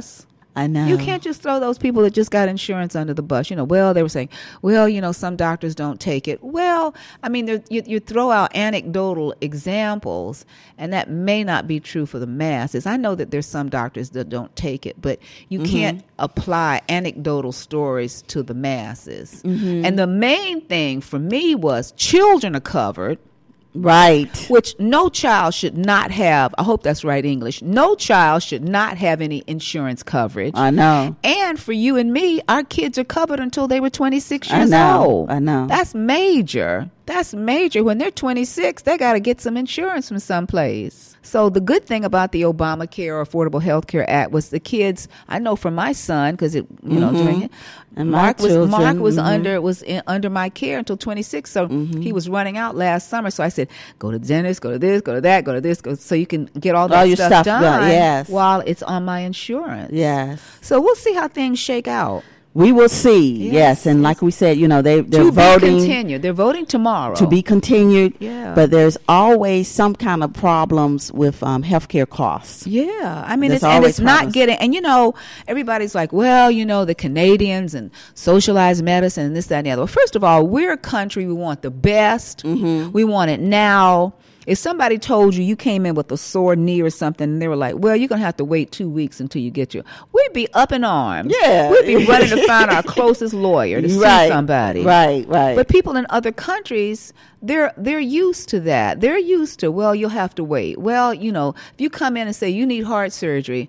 I know. You can't just throw those people that just got insurance under the bus. You know, well, they were saying, well, you know, some doctors don't take it. Well, I mean, there, you, you throw out anecdotal examples, and that may not be true for the masses. I know that there's some doctors that don't take it, but you mm-hmm. can't apply anecdotal stories to the masses. Mm-hmm. And the main thing for me was children are covered. Right. Which no child should not have. I hope that's right English. No child should not have any insurance coverage. I know. And for you and me, our kids are covered until they were twenty-six years I know. old. I know. That's major. That's major. When they're twenty-six, they got to get some insurance from someplace. So the good thing about the Obamacare or Affordable Health Care Act was the kids, I know from my son, because it, you know, mm-hmm. during it, and Mark was children, Mark was mm-hmm. under was in, under my care until twenty-six. So mm-hmm. he was running out last summer. So I said, go to the dentist, go to this, go to that, go to this, go, so you can get all that all your stuff, stuff done done, yes. while it's on my insurance. Yes. So we'll see how things shake out. We will see. Yes, Yes, and yes. like we said, you know, they they're to voting be continued. They're voting tomorrow. to be continued. Yeah. But there's always some kind of problems with um, healthcare costs. Yeah, I mean, There's it's, and always it's not problems. getting, and you know, everybody's like, well, you know, the Canadians and socialized medicine and this, that, and the other. Well, first of all, we're a country, we want the best. Mm-hmm. We want it now. If somebody told you you came in with a sore knee or something, and they were like, well, you're going to have to wait two weeks until you get your, we'd be up in arms. Yeah. We'd be running to find our closest lawyer to Right. see somebody. Right, right. But people in other countries, they're they're used to that. They're used to, well, you'll have to wait. Well, you know, if you come in and say you need heart surgery,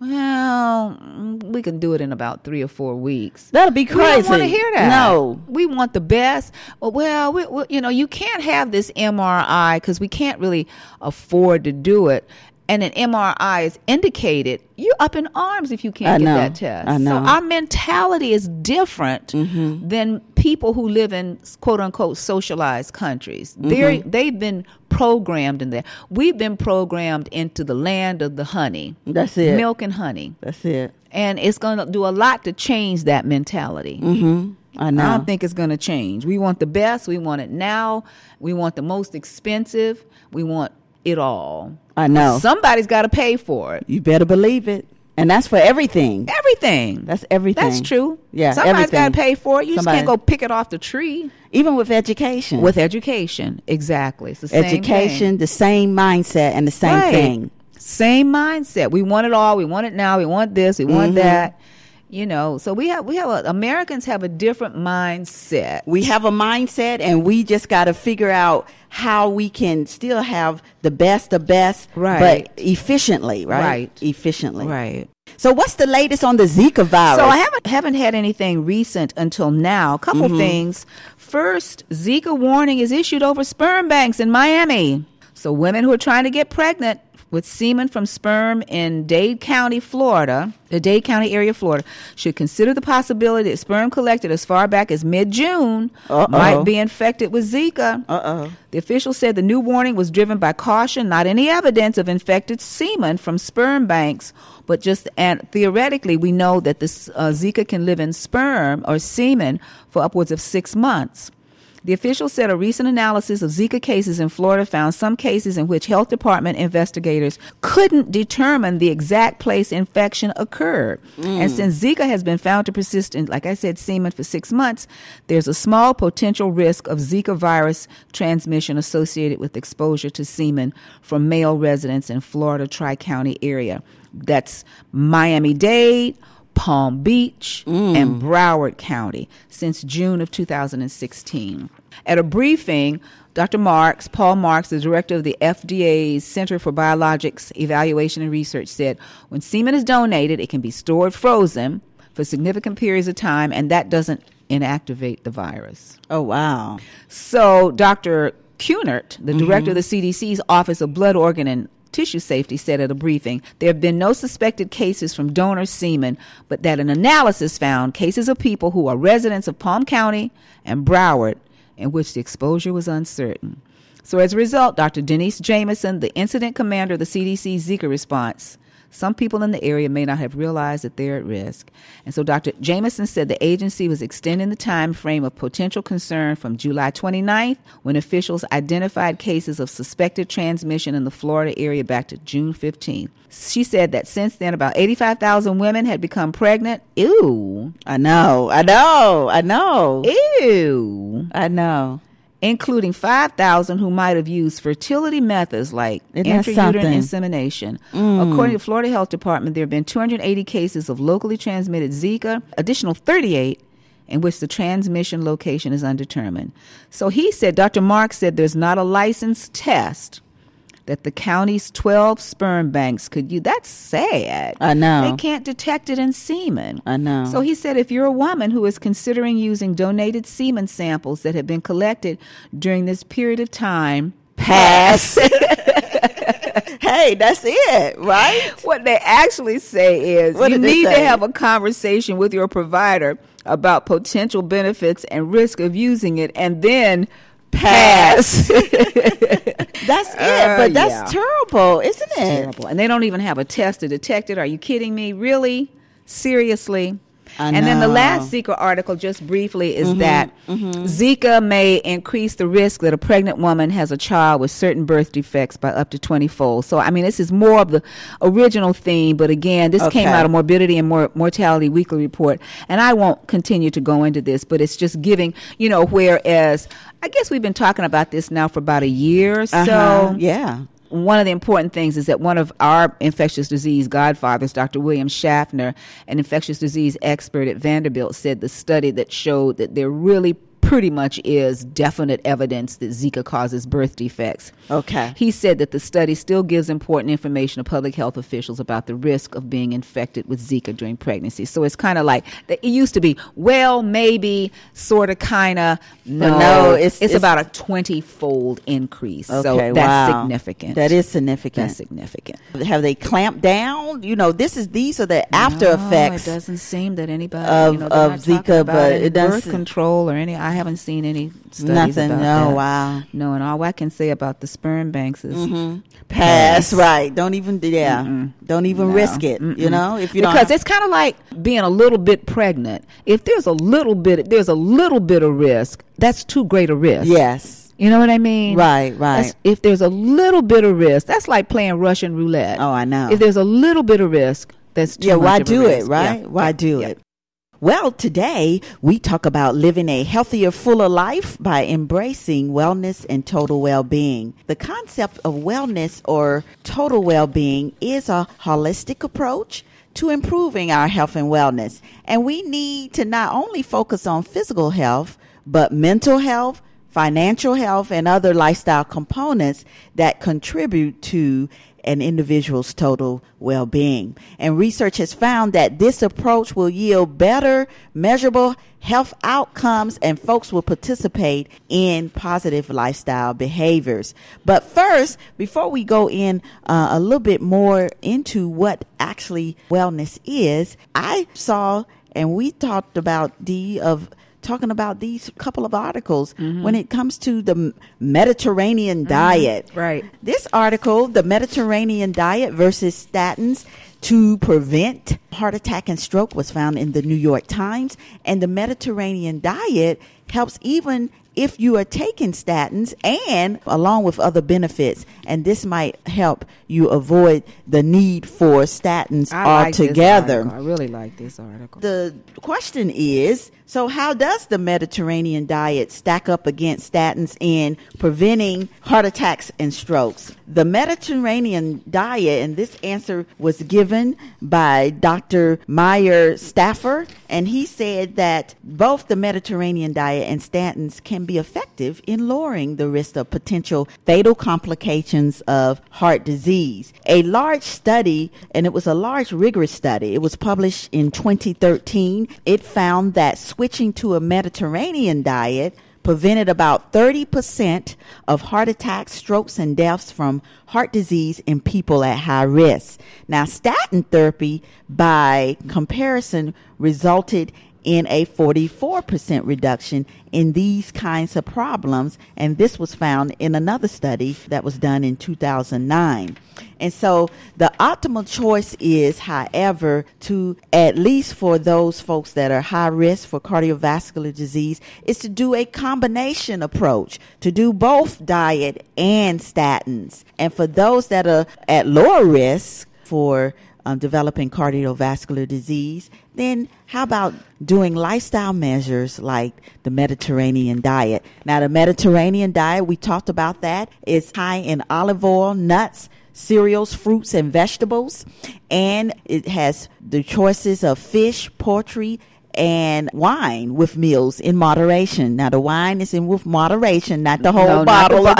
well, we can do it in about three or four weeks. That'll be crazy. We don't want to hear that. No. We want the best. Well, we, we, you know, you can't have this M R I because we can't really afford to do it. And an M R I is indicated, you're up in arms if you can't I get know. that test. I know. So our mentality is different Mm-hmm. than people who live in quote unquote socialized countries. Mm-hmm. They're, they've been programmed in there. We've been programmed into the land of the honey. That's it. Milk and honey. That's it. And it's going to do a lot to change that mentality. Mm-hmm. I know. I don't think it's going to change. We want the best. We want it now. We want the most expensive. We want it all. I know. Somebody's got to pay for it. You better believe it. And that's for everything. Everything. That's everything. That's true. Yeah, Somebody's got everything. to pay for it. You Somebody. just can't go pick it off the tree. Even with education. With education. Exactly. It's the same education, thing. the same mindset and the same Right. thing. Same mindset. We want it all. We want it now. We want this. We want Mhm. that. You know, so we have we have a, Americans have a different mindset. We have a mindset, and we just got to figure out how we can still have the best of best, Right. but efficiently, right? Right. Efficiently. Right. So what's the latest on the Zika virus? So I haven't haven't had anything recent until now. A couple Mm-hmm. things. First, Zika warning is issued over sperm banks in Miami. So women who are trying to get pregnant with semen from sperm in Dade County, Florida, the Dade County area, Florida, should consider the possibility that sperm collected as far back as mid-June Uh-oh. might be infected with Zika. Uh-oh. The official said the new warning was driven by caution, not any evidence of infected semen from sperm banks, but just and theoretically we know that this uh, Zika can live in sperm or semen for upwards of six months. The official said a recent analysis of Zika cases in Florida found some cases in which health department investigators couldn't determine the exact place infection occurred. Mm. And since Zika has been found to persist in, like I said, semen for six months, there's a small potential risk of Zika virus transmission associated with exposure to semen from male residents in Florida Tri-County area. That's Miami-Dade, Palm Beach, mm. and Broward County since June of two thousand sixteen. At a briefing, Doctor Marks, Paul Marks, the director of the F D A's Center for Biologics Evaluation and Research, said when semen is donated, it can be stored frozen for significant periods of time, and that doesn't inactivate the virus. Oh, wow. So Doctor Kunert, the director mm-hmm. of the C D C's Office of Blood Organ and Tissue Safety, said at a briefing, there have been no suspected cases from donor semen, but that an analysis found cases of people who are residents of Palm County and Broward in which the exposure was uncertain. So as a result, Doctor Denise Jameson, the incident commander of the C D C's Zika response, Some people in the area may not have realized that they're at risk. And so Doctor Jameson said the agency was extending the time frame of potential concern from July twenty-ninth, when officials identified cases of suspected transmission in the Florida area, back to June fifteenth. She said that since then, about eighty-five thousand women had become pregnant. Ew. I know, I know, I know. Ew. I know. Including five thousand who might have used fertility methods like Isn't that intrauterine something? insemination. Mm. According to the Florida Health Department, there have been two hundred eighty cases of locally transmitted Zika, additional thirty-eight in which the transmission location is undetermined. So he said, Doctor Marks said there's not a licensed test that the county's twelve sperm banks could use. That's sad. I know. They can't detect it in semen. I know. So he said if you're a woman who is considering using donated semen samples that have been collected during this period of time, pass. Hey, that's it, right? What they actually say is What you did they need to say? have a conversation with your provider about potential benefits and risk of using it, and then pass. That's it, Uh, but that's yeah. terrible, isn't it? Terrible. And they don't even have a test to detect it. Are you kidding me? Really? Seriously? I And then the know. last Zika article, just briefly, is that Zika may increase the risk that a pregnant woman has a child with certain birth defects by up to twenty-fold. So, I mean, this is more of the original theme, but again, this came Okay. out of Morbidity and Mor- Mortality Weekly Report, and I won't continue to go into this, but it's just giving, you know, whereas I guess we've been talking about this now for about a year or so. Uh-huh. Yeah. One of the important things is that one of our infectious disease godfathers, Doctor William Schaffner, an infectious disease expert at Vanderbilt, said the study that showed that there really pretty much is definite evidence that Zika causes birth defects. Okay. He said that the study still gives important information to public health officials about the risk of being infected with Zika during pregnancy. So it's kind of like, it used to be, well, maybe, sort of, kind of, no. But no, it's- it's, it's- about a twenty-fold increase. Okay, so that's wow. significant. That is significant. That's significant. Have they clamped down? You know, this is these are the after No, effects. it doesn't seem that anybody of- you know, they're of not talking Zika, about but it in it doesn't birth seem- control or any. I haven't seen any studies Nothing. about No, that. wow. No, and all I can say about the sperm banks is Pass, right? Don't even, yeah, don't even risk it. You know, if you because don't, it's kind of like being a little bit pregnant. If there's a little bit, there's a little bit of risk. That's too great a risk. yes, You know what I mean? Right, right. That's- if there's a little bit of risk, that's like playing Russian roulette. Oh, I know. If there's a little bit of risk, that's too yeah. much Why of a do it, risk. right? Yeah. Why Yeah. do Yeah. it? Well, today we talk about living a healthier, fuller life by embracing wellness and total well-being. The concept of wellness or total well-being is a holistic approach to improving our health and wellness. And we need to not only focus on physical health, but mental health, financial health, and other lifestyle components that contribute to an individual's total well-being. And research has found that this approach will yield better, measurable health outcomes, and folks will participate in positive lifestyle behaviors. But first, before we go in uh, a little bit more into what actually wellness is, I saw, and we talked about the of talking about these couple of articles when it comes to the Mediterranean diet. Right. This article, the Mediterranean diet versus statins to prevent heart attack and stroke, was found in the New York Times. And the Mediterranean diet helps even if you are taking statins, and along with other benefits. And this might help you avoid the need for statins I like this altogether. article. I really like this article. The question is, so how does the Mediterranean diet stack up against statins in preventing heart attacks and strokes? The Mediterranean diet, and this answer was given by Doctor Meyer Staffer, and he said that both the Mediterranean diet and statins can be effective in lowering the risk of potential fatal complications of heart disease. A large study, and it was a large rigorous study, it was published in twenty thirteen. It found that switching to a Mediterranean diet prevented about thirty percent of heart attacks, strokes, and deaths from heart disease in people at high risk. Now, statin therapy, by comparison, resulted in a forty-four percent reduction in these kinds of problems. And this was found in another study that was done in two thousand nine. And so the optimal choice is, however, to, at least for those folks that are high risk for cardiovascular disease, is to do a combination approach, to do both diet and statins. And for those that are at lower risk for um, developing cardiovascular disease, then how about doing lifestyle measures like the Mediterranean diet? Now, the Mediterranean diet, we talked about that, is high in olive oil, nuts, cereals, fruits, and vegetables. And it has the choices of fish, poultry, and wine with meals in moderation. Now, the wine is in with moderation, not the whole No, bottle not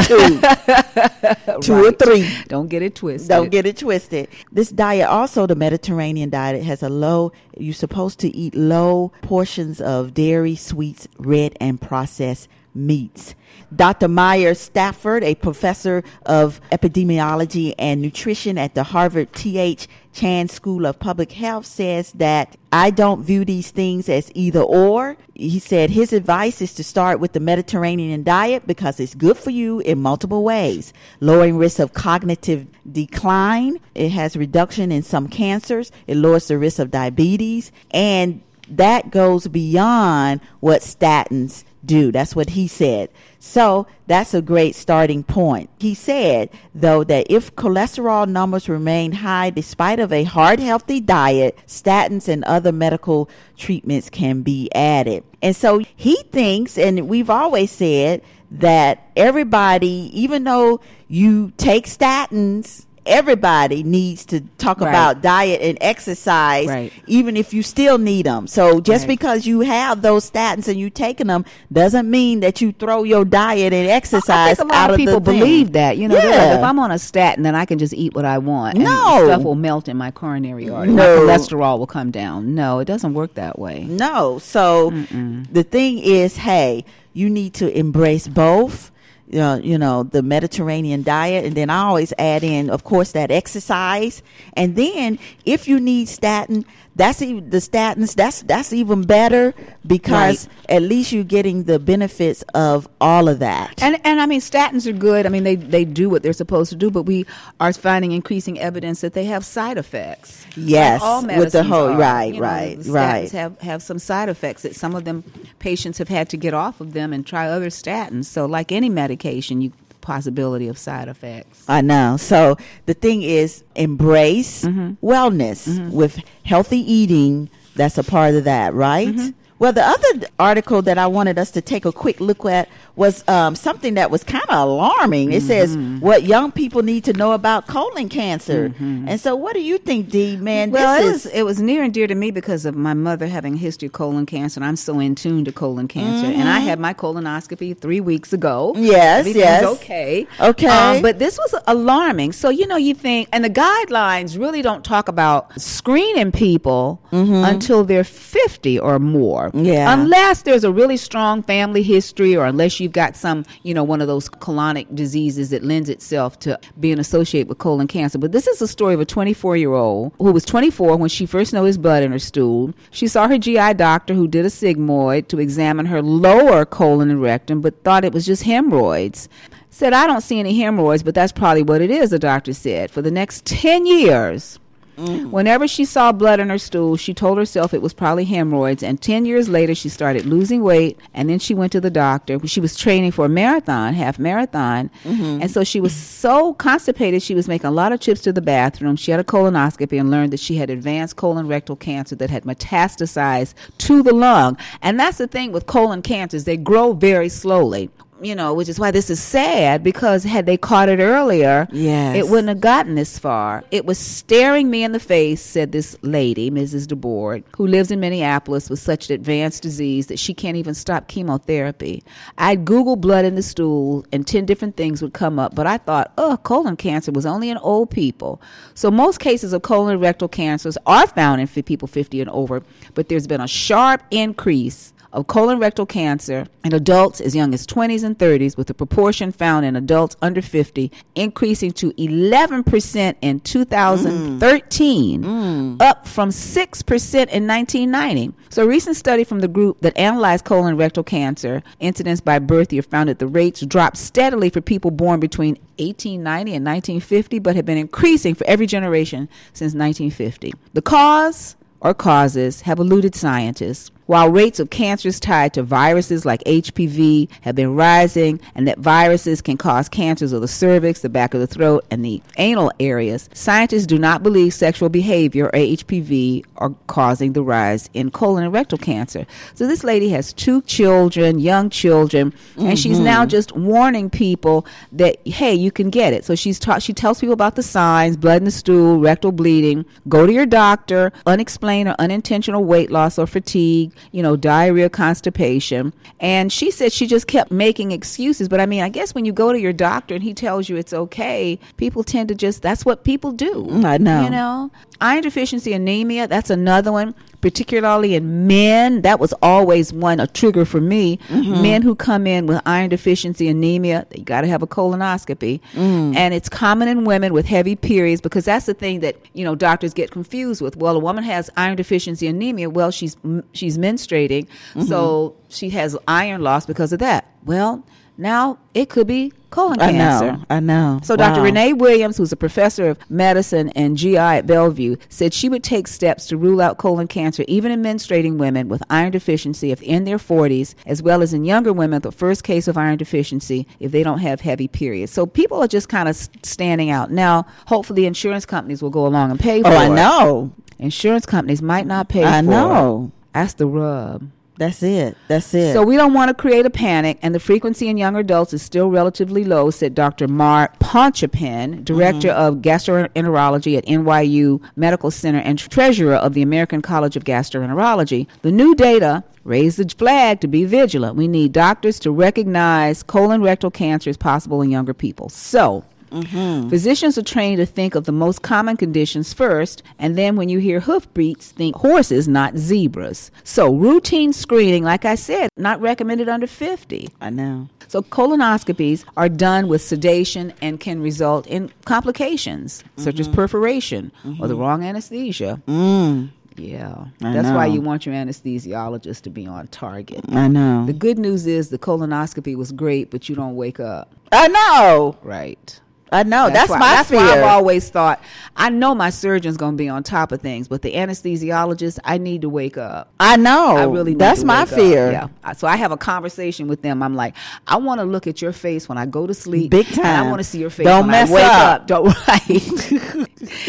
the or two. Two or Right. three. Don't get it twisted. Don't get it twisted. This diet, also the Mediterranean diet, it has a low, you're supposed to eat low portions of dairy, sweets, red, and processed meats. Doctor Meyer Stafford, a professor of epidemiology and nutrition at the Harvard T H Chan School of Public Health, says that I don't view these things as either or. He said his advice is to start with the Mediterranean diet because it's good for you in multiple ways. Lowering risk of cognitive decline. It has reduction in some cancers. It lowers the risk of diabetes. And that goes beyond what statins do. That's what he said. So that's a great starting point. He said, though, that if cholesterol numbers remain high despite of a heart healthy diet, statins and other medical treatments can be added. And so he thinks, and we've always said, that everybody, even though you take statins, everybody needs to talk Right. about diet and exercise, Right. even if you still need them. So just Right. because you have those statins and you taking them doesn't mean that you throw your diet and I exercise think a lot out of of people the thing. believe that. You know, they're Yeah. like, if I'm on a statin, then I can just eat what I want. And No. stuff will melt in my coronary artery. No. My cholesterol will come down. No, it doesn't work that way. No. So the thing is, hey, you need to embrace both. You know, you know, the Mediterranean diet, and then I always add in, of course, that exercise. And then if you need statin, that's even the statins. That's that's even better because at least you're getting the benefits of all of that. And and I mean, statins are good. I mean, they, they do what they're supposed to do, but we are finding increasing evidence that they have side effects. Yes, Like all with the medicines whole- are. right, You know, right, the right. Statins have, have some side effects that some of them patients have had to get off of them and try other statins. So like any medication, you possibility of side effects. I know. So the thing is, embrace Mm-hmm. wellness with healthy eating. That's a part of that, right? Mm-hmm. Well, the other article that I wanted us to take a quick look at was um, something that was kind of alarming. It says what young people need to know about colon cancer. And so what do you think, Dee? Man, Well, this it is... was, it was near and dear to me because of my mother having a history of colon cancer, and I'm so in tune to colon cancer. And I had my colonoscopy three weeks ago. Yes, Everything's yes. okay. Okay. Um, but this was alarming. So, you know, you think, and the guidelines really don't talk about screening people until they're fifty or more. Yeah. Unless there's a really strong family history, or unless you've got some, you know, one of those colonic diseases that lends itself to being associated with colon cancer. But this is a story of a twenty-four-year-old who was twenty-four when she first noticed blood in her stool. She saw her G I doctor, who did a sigmoid to examine her lower colon and rectum, but thought it was just hemorrhoids. Said, I don't see any hemorrhoids, but that's probably what it is, the doctor said. For the next ten years, whenever she saw blood in her stool, she told herself it was probably hemorrhoids. And ten years later, she started losing weight. And then she went to the doctor. She was training for a marathon, half marathon. And so she was so constipated, she was making a lot of trips to the bathroom. She had a colonoscopy and learned that she had advanced colon rectal cancer that had metastasized to the lung. And that's the thing with colon cancers. They grow very slowly. You know, which is why this is sad, because had they caught it earlier, Yes. it wouldn't have gotten this far. It was staring me in the face, said this lady, Missus DeBoard, who lives in Minneapolis with such an advanced disease that she can't even stop chemotherapy. I'd Google blood in the stool and ten different things would come up, but I thought, oh, colon cancer was only in old people. So most cases of colon and rectal cancers are found in fi- people fifty and over, but there's been a sharp increase of colorectal cancer in adults as young as twenties and thirties, with the proportion found in adults under fifty increasing to eleven percent in two thousand thirteen, mm. Mm. up from six percent in nineteen ninety. So a recent study from the group that analyzed colon rectal cancer incidence by birth year found that the rates dropped steadily for people born between eighteen ninety and nineteen fifty, but have been increasing for every generation since nineteen fifty. The cause or causes have eluded scientists. While rates of cancers tied to viruses like H P V have been rising, and that viruses can cause cancers of the cervix, the back of the throat, and the anal areas, scientists do not believe sexual behavior or H P V are causing the rise in colon and rectal cancer. So this lady has two children, young children, mm-hmm. and she's now just warning people that, hey, you can get it. So she's ta- she tells people about the signs: blood in the stool, rectal bleeding, go to your doctor, unexplained or unintentional weight loss or fatigue, you know, diarrhea, constipation. And she said she just kept making excuses. But I mean, I guess when you go to your doctor and he tells you it's okay, people tend to just, that's what people do. I know. You know, iron deficiency anemia, that's another one, particularly in men. That was always one, a trigger for me. Mm-hmm. Men who come in with iron deficiency anemia, you got to have a colonoscopy. Mm. And it's common in women with heavy periods, because that's the thing that, you know, doctors get confused with. Well, a woman has iron deficiency anemia. Well, she's she's menstruating, mm-hmm. so she has iron loss because of that. Well, now it could be colon I cancer. know, I know. So wow. Doctor Renee Williams, who's a professor of medicine and G I at Bellevue, said she would take steps to rule out colon cancer even in menstruating women with iron deficiency if in their forties, as well as in younger women with the first case of iron deficiency if they don't have heavy periods. So people are just kind of standing out. Now, hopefully insurance companies will go along and pay for oh, it. Oh, I know. Insurance companies might not pay I for know. it. That's the rub. That's it. That's it. So we don't want to create a panic, and the frequency in young adults is still relatively low, said Doctor Mark Ponchapin, director mm-hmm. of gastroenterology at N Y U Medical Center and treasurer of the American College of Gastroenterology. The new data raised the flag to be vigilant. We need doctors to recognize colon rectal cancer is possible in younger people. So Mm-hmm. physicians are trained to think of the most common conditions first, and then when you hear hoofbeats, think horses, not zebras. So routine screening, like I said, not recommended under fifty. I know. So colonoscopies are done with sedation and can result in complications, mm-hmm. such as perforation mm-hmm. or the wrong anesthesia. Mm. Yeah, I that's know. why you want your anesthesiologist to be on target. I know. The good news is the colonoscopy was great, but you don't wake up. I know. Right. I know. That's, That's, why, my that's fear. why I've always thought, I know my surgeon's going to be on top of things, but the anesthesiologist, I need to wake up. I know. I really need That's to my wake fear. Up. Yeah. So I have a conversation with them. I'm like, I want to look at your face when I go to sleep. Big time. And I want to see your face Don't when mess I wake up. up. Don't right.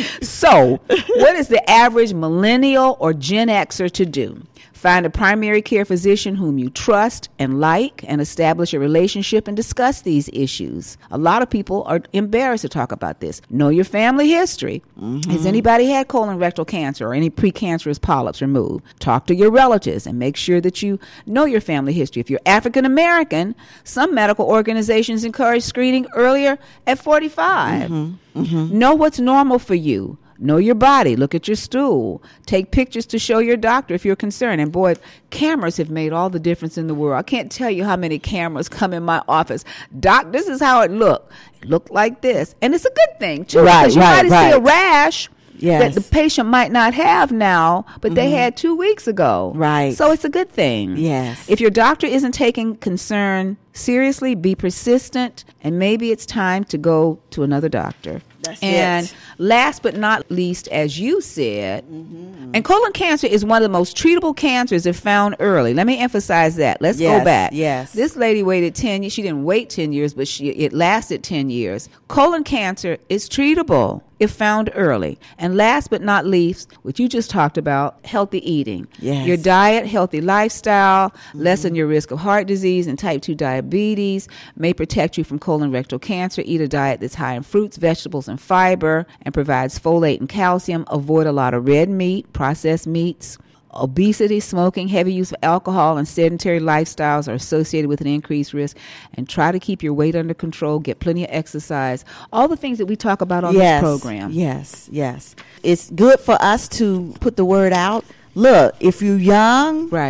So, what is the average millennial or Gen Xer to do? Find a primary care physician whom you trust and like, and establish a relationship and discuss these issues. A lot of people are embarrassed to talk about this. Know your family history. Mm-hmm. Has anybody had colon rectal cancer or any precancerous polyps removed? Talk to your relatives and make sure that you know your family history. If you're African American, some medical organizations encourage screening earlier at forty-five. Mm-hmm. Mm-hmm. Know what's normal for you. Know your body. Look at your stool. Take pictures to show your doctor if you're concerned. And boy, cameras have made all the difference in the world. I can't tell you how many cameras come in my office. Doc, this is how it looked. It looked like this. And it's a good thing, too. Right, because you right, might right. see a rash yes. that the patient might not have now, but mm-hmm. they had two weeks ago. Right. So it's a good thing. Yes. If your doctor isn't taking concern seriously, be persistent, and maybe it's time to go to another doctor. That's and it. Last but not least, as you said, mm-hmm. and colon cancer is one of the most treatable cancers if found early. Let me emphasize that. Let's yes, go back. Yes. This lady waited ten years. She didn't wait ten years, but she it lasted ten years. Colon cancer is treatable if found early. And last but not least, what you just talked about, healthy eating. Yes. Your diet, healthy lifestyle, mm-hmm. lessen your risk of heart disease and type two diabetes, may protect you from colon rectal cancer. Eat a diet that's high in fruits, vegetables, and fiber, and provides folate and calcium. Avoid a lot of red meat, processed meats. Obesity, smoking, heavy use of alcohol, and sedentary lifestyles are associated with an increased risk. And try to keep your weight under control. Get plenty of exercise. All the things that we talk about on yes, this program. Yes, yes. It's good for us to put the word out. Look, if you're young, right,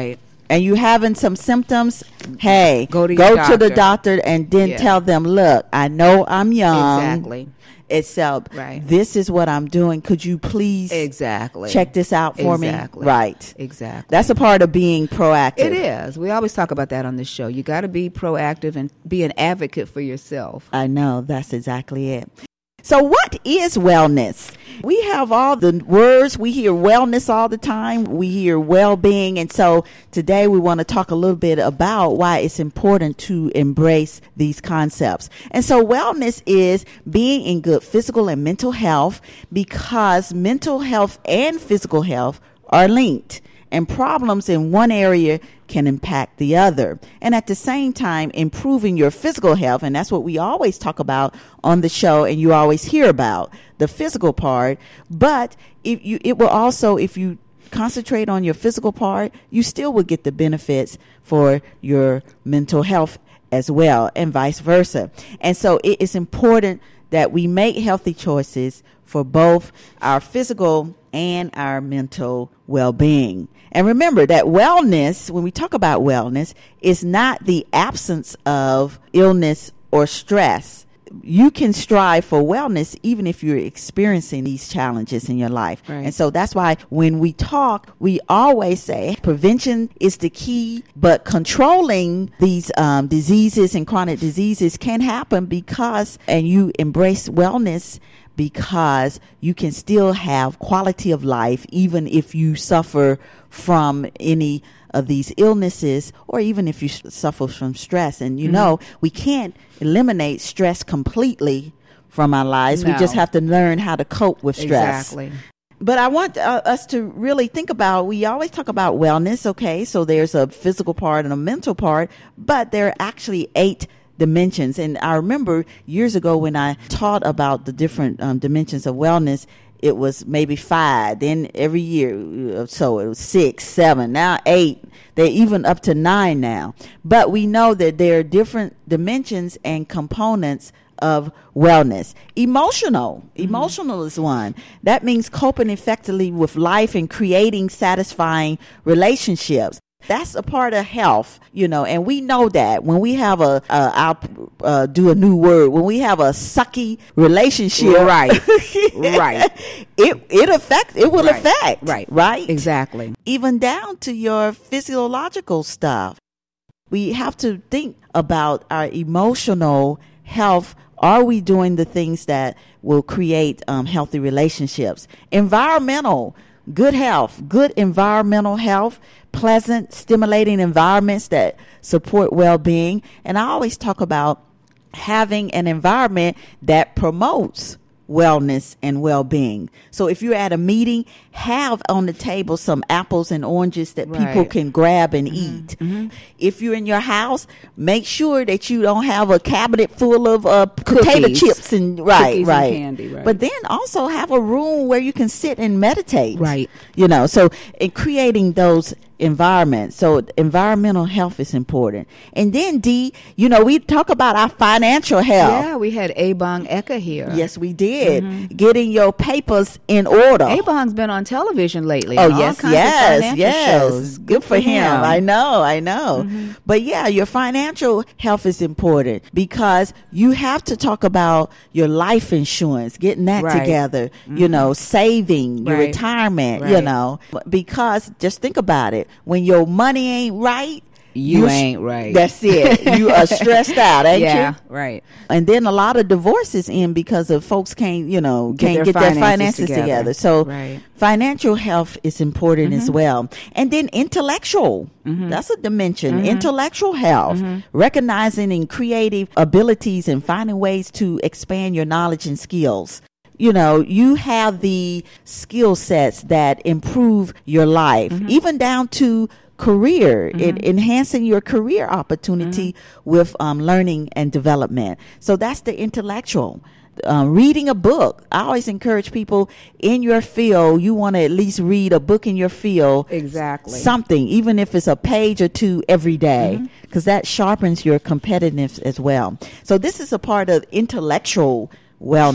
and you having some symptoms, hey, Go to your go to doctor. the doctor and then Yeah. tell them, look, I know I'm young. Exactly. It's uh, Right. this is what I'm doing. Could you please Exactly. check this out for Exactly. me? Right. Exactly. That's a part of being proactive. It is. We always talk about that on this show. You got to be proactive and be an advocate for yourself. I know. That's exactly it. So what is wellness? We have all the words. We hear wellness all the time. We hear well-being. And so today we want to talk a little bit about why it's important to embrace these concepts. And so wellness is being in good physical and mental health, because mental health and physical health are linked, and problems in one area can impact the other. And at the same time, improving your physical health, and that's what we always talk about on the show, and you always hear about the physical part. But if you, it will also, if you concentrate on your physical part, you still will get the benefits for your mental health as well, and vice versa. And so it is important that we make healthy choices for both our physical and our mental well-being. And remember that wellness, when we talk about wellness, is not the absence of illness or stress. You can strive for wellness even if you're experiencing these challenges in your life. Right. And so that's why when we talk, we always say prevention is the key, but controlling these um, diseases and chronic diseases can happen because, and you embrace wellness because you can still have quality of life even if you suffer from any of these illnesses, or even if you s- suffer from stress. And you mm-hmm. know, we can't eliminate stress completely from our lives. No. We just have to learn how to cope with stress. Exactly. But I want uh, us to really think about, we always talk about wellness, okay? So there's a physical part and a mental part, but there are actually eight dimensions. And I remember years ago when I taught about the different um, dimensions of wellness, it was maybe five. Then every year, so it was six, seven, now eight. They're even up to nine now. But we know that there are different dimensions and components of wellness. Emotional. Mm-hmm. Emotional is one. That means coping effectively with life and creating satisfying relationships. That's a part of health, you know, and we know that when we have a, uh, I'll uh, do a new word, when we have a sucky relationship, Right, right. It it affect it will Right. affect, Right. right, Exactly. even down to your physiological stuff. We have to think about our emotional health. Are we doing the things that will create um, healthy relationships? Environmental, good health, good environmental health, pleasant, stimulating environments that support well-being. And I always talk about having an environment that promotes wellness and well-being. So if you're at a meeting, have on the table some apples and oranges that Right. people can grab and eat. Mm-hmm. If you're in your house, make sure that you don't have a cabinet full of uh, potato Cookies. chips and right, Cookies and right. candy, right. But then also have a room where you can sit and meditate. Right. You know, so in creating those environments. So environmental health is important. And then D, you know, we talk about our financial health. Yeah, we had Abong Eka here. Yes, we did. Getting your papers in order. Abong's been on television lately. Oh, on all yes, kinds of yes, financial yes. shows. Good for him. I know, I know. But yeah, your financial health is important because you have to talk about your life insurance, getting that Right. together, you know, saving, your Right. retirement, you Right. know, because just think about it. When your money ain't right, You s- ain't right. That's it. You are stressed out, ain't yeah, you? right. And then a lot of divorces in because of folks can't, you know, Get can't their get their finances finances together. together. So Right. financial health is important as well. And then intellectual. That's a dimension. Intellectual health. Recognizing and creative abilities and finding ways to expand your knowledge and skills. You know, you have the skill sets that improve your life, even down to career, in enhancing your career opportunity with um, learning and development. So that's the intellectual. Um, reading a book. I always encourage people in your field, you want to at least read a book in your field. Exactly. Something, even if it's a page or two every day, because that sharpens your competitiveness as well. So this is a part of intellectual wellness.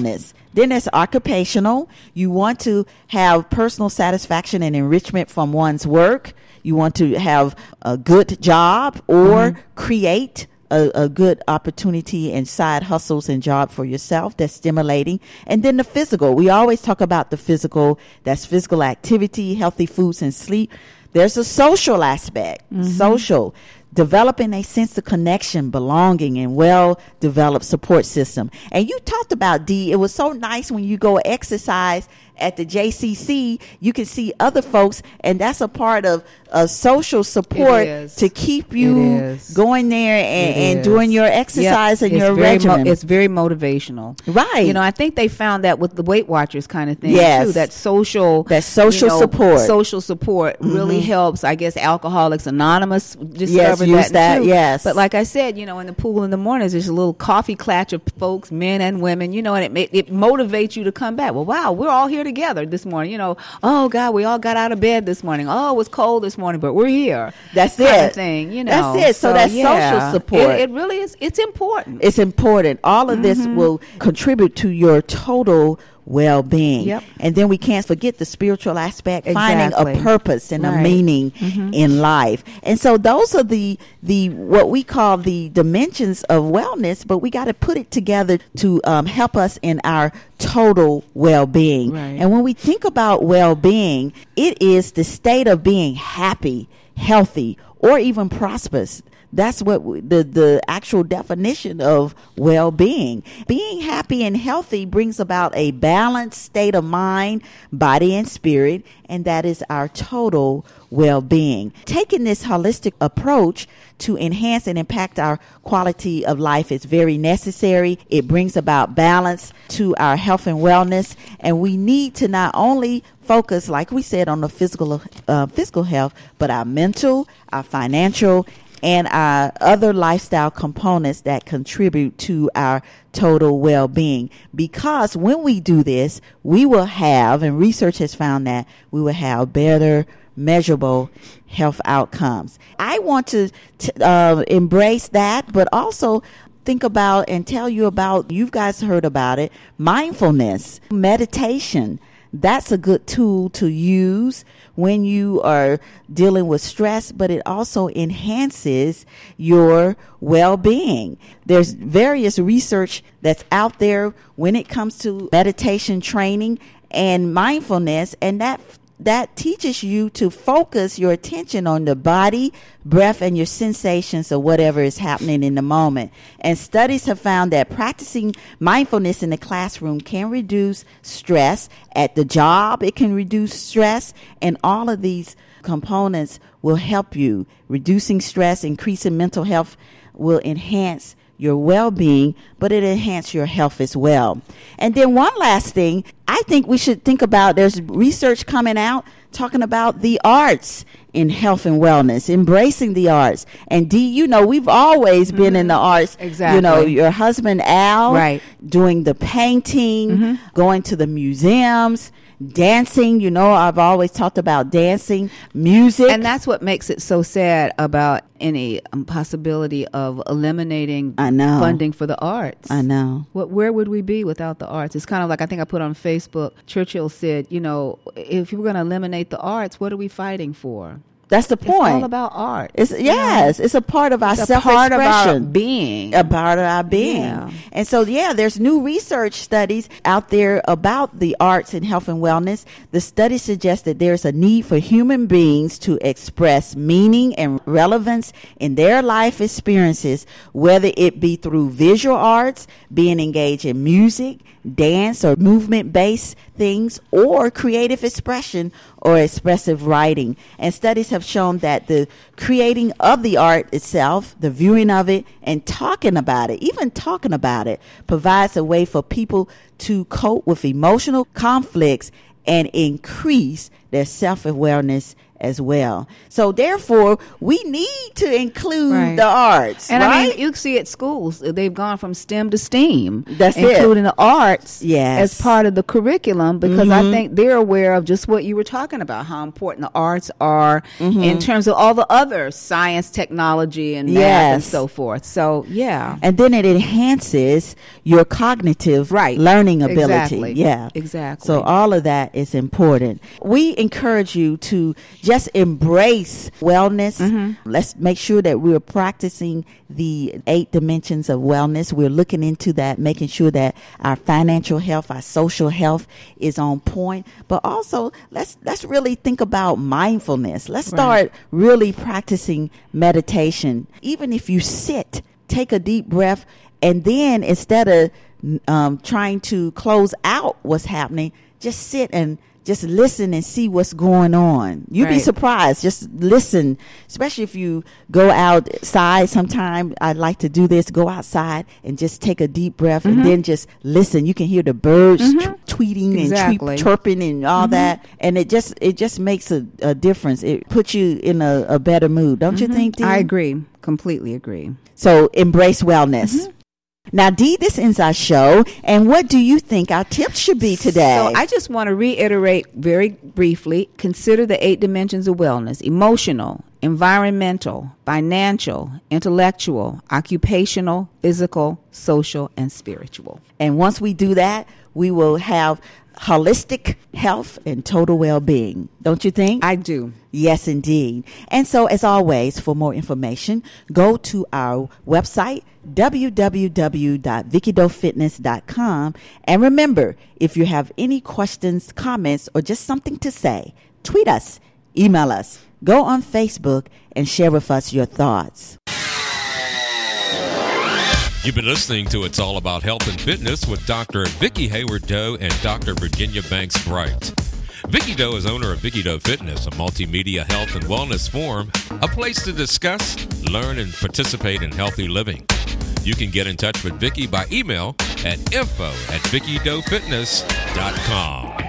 Then there's occupational. You want to have personal satisfaction and enrichment from one's work. You want to have a good job or mm-hmm. create a, a good opportunity and side hustles and job for yourself that's stimulating. And then the physical. We always talk about the physical. That's physical activity, healthy foods, and sleep. There's a social aspect, mm-hmm. social. Developing a sense of connection, belonging, and well-developed support system. And you talked about, Dee, it was so nice when you go exercise at the J C C, you can see other folks, and that's a part of a social support to keep you going there and, and doing your exercise yep. and it's your very regimen. Mo- it's very motivational. Right. You know, I think they found that with the Weight Watchers kind of thing, yes. too. That social, that social you know, support. Social support mm-hmm. really helps. I guess Alcoholics Anonymous discovered yes, use that, that too. Yes. But like I said, you know, in the pool in the mornings, there's a little coffee clatch of folks, men and women, you know, and it, it motivates you to come back. Well, wow, we're all here together this morning. You know, oh, God, we all got out of bed this morning. Oh, it was cold this morning, but we're here. That's kind it. Of thing, you know. That's it. So, so that's yeah, social support. It, it really is. It's important. It's important. All of mm-hmm. this will contribute to your total well-being. Yep. And then we can't forget the spiritual aspect, exactly. finding a purpose and right. a meaning mm-hmm. in life. And so those are the the what we call the dimensions of wellness, but we got to put it together to um, help us in our total well-being. Right. And when we think about well-being, it is the state of being happy, healthy, or even prosperous. That's what w- the, the actual definition of well-being. Being happy and healthy brings about a balanced state of mind, body, and spirit, and that is our total well-being. Taking this holistic approach to enhance and impact our quality of life is very necessary. It brings about balance to our health and wellness, and we need to not only focus, like we said, on the physical uh, physical health, but our mental, our financial, and our other lifestyle components that contribute to our total well-being. Because when we do this, we will have, and research has found that, we will have better, measurable health outcomes. I want to t- uh, embrace that, but also think about and tell you about, you guys heard about it, mindfulness, meditation. That's a good tool to use when you are dealing with stress, but it also enhances your well-being. There's various research that's out there when it comes to meditation training and mindfulness, and that that teaches you to focus your attention on the body, breath, and your sensations of whatever is happening in the moment. And studies have found that practicing mindfulness in the classroom can reduce stress at the job. It can reduce stress, and all of these components will help you. Reducing stress, increasing mental health will enhance your well-being, but it enhances your health as well. And then one last thing, I think we should think about, there's research coming out talking about the arts in health and wellness, embracing the arts. And Dee, you know, we've always mm-hmm. been in the arts. Exactly. You know, your husband Al, right. doing the painting, mm-hmm. going to the museums, dancing. You know, I've always talked about dancing, music. And that's what makes it so sad about any um, possibility of eliminating I know. funding for the arts. I know. What, where would we be without the arts? It's kind of like, I think I put on Facebook, Churchill said, you know, if we're going to eliminate the arts, what are we fighting for? That's the point. It's all about art. It's yes, yeah. It's a part of our it's self-expression. A part of our being. A part of our being. Yeah. And so, yeah, there's new research studies out there about the arts and health and wellness. The study suggests that there's a need for human beings to express meaning and relevance in their life experiences, whether it be through visual arts, being engaged in music, dance, or movement-based things, or creative expression or expressive writing. And studies have shown that the creating of the art itself, the viewing of it, and talking about it, even talking about it, provides a way for people to cope with emotional conflicts and increase their self-awareness as well. So therefore, we need to include Right. the arts, And right? I mean, you see at schools, they've gone from STEM to STEAM. That's it. including the arts Yes. as part of the curriculum, because I think they're aware of just what you were talking about, how important the arts are in terms of all the other science, technology, and math and Yes. so forth. So, yeah. And then it enhances your cognitive Right. learning ability. Exactly. Yeah. Exactly. So all of that is important. We encourage you to just embrace wellness. Mm-hmm. Let's make sure that we're practicing the eight dimensions of wellness. We're looking into that, making sure that our financial health, our social health is on point. But also, let's let's really think about mindfulness. Let's start really practicing meditation. Even if you sit, take a deep breath, and then instead of um, trying to close out what's happening, just sit and just listen and see what's going on. You'd be Right. surprised. Just listen, especially if you go outside. Sometime I like to do this, go outside and just take a deep breath and then just listen. You can hear the birds t- tweeting Exactly. and tweet, chirping and all that. And it just it just makes a, a difference. It puts you in a, a better mood. Don't you think, Dee? I agree. Completely agree. So embrace wellness. Now, Dee, this ends our show. And what do you think our tips should be today? So I just want to reiterate very briefly, consider the eight dimensions of wellness: emotional, environmental, financial, intellectual, occupational, physical, social, and spiritual. And once we do that, we will have holistic health and total well-being. Don't you think? I do. Yes, indeed. And so, as always, for more information, go to our website, w w w dot vicky doe fitness dot com. And remember, if you have any questions, comments, or just something to say, tweet us, email us, go on Facebook, and share with us your thoughts. You've been listening to It's All About Health and Fitness with Doctor Vicki Hayward Doe and Doctor Virginia Banks Bright. Vicki Doe is owner of Vicki Doe Fitness, a multimedia health and wellness forum, a place to discuss, learn, and participate in healthy living. You can get in touch with Vicki by email at info at vicky doe fitness dot com.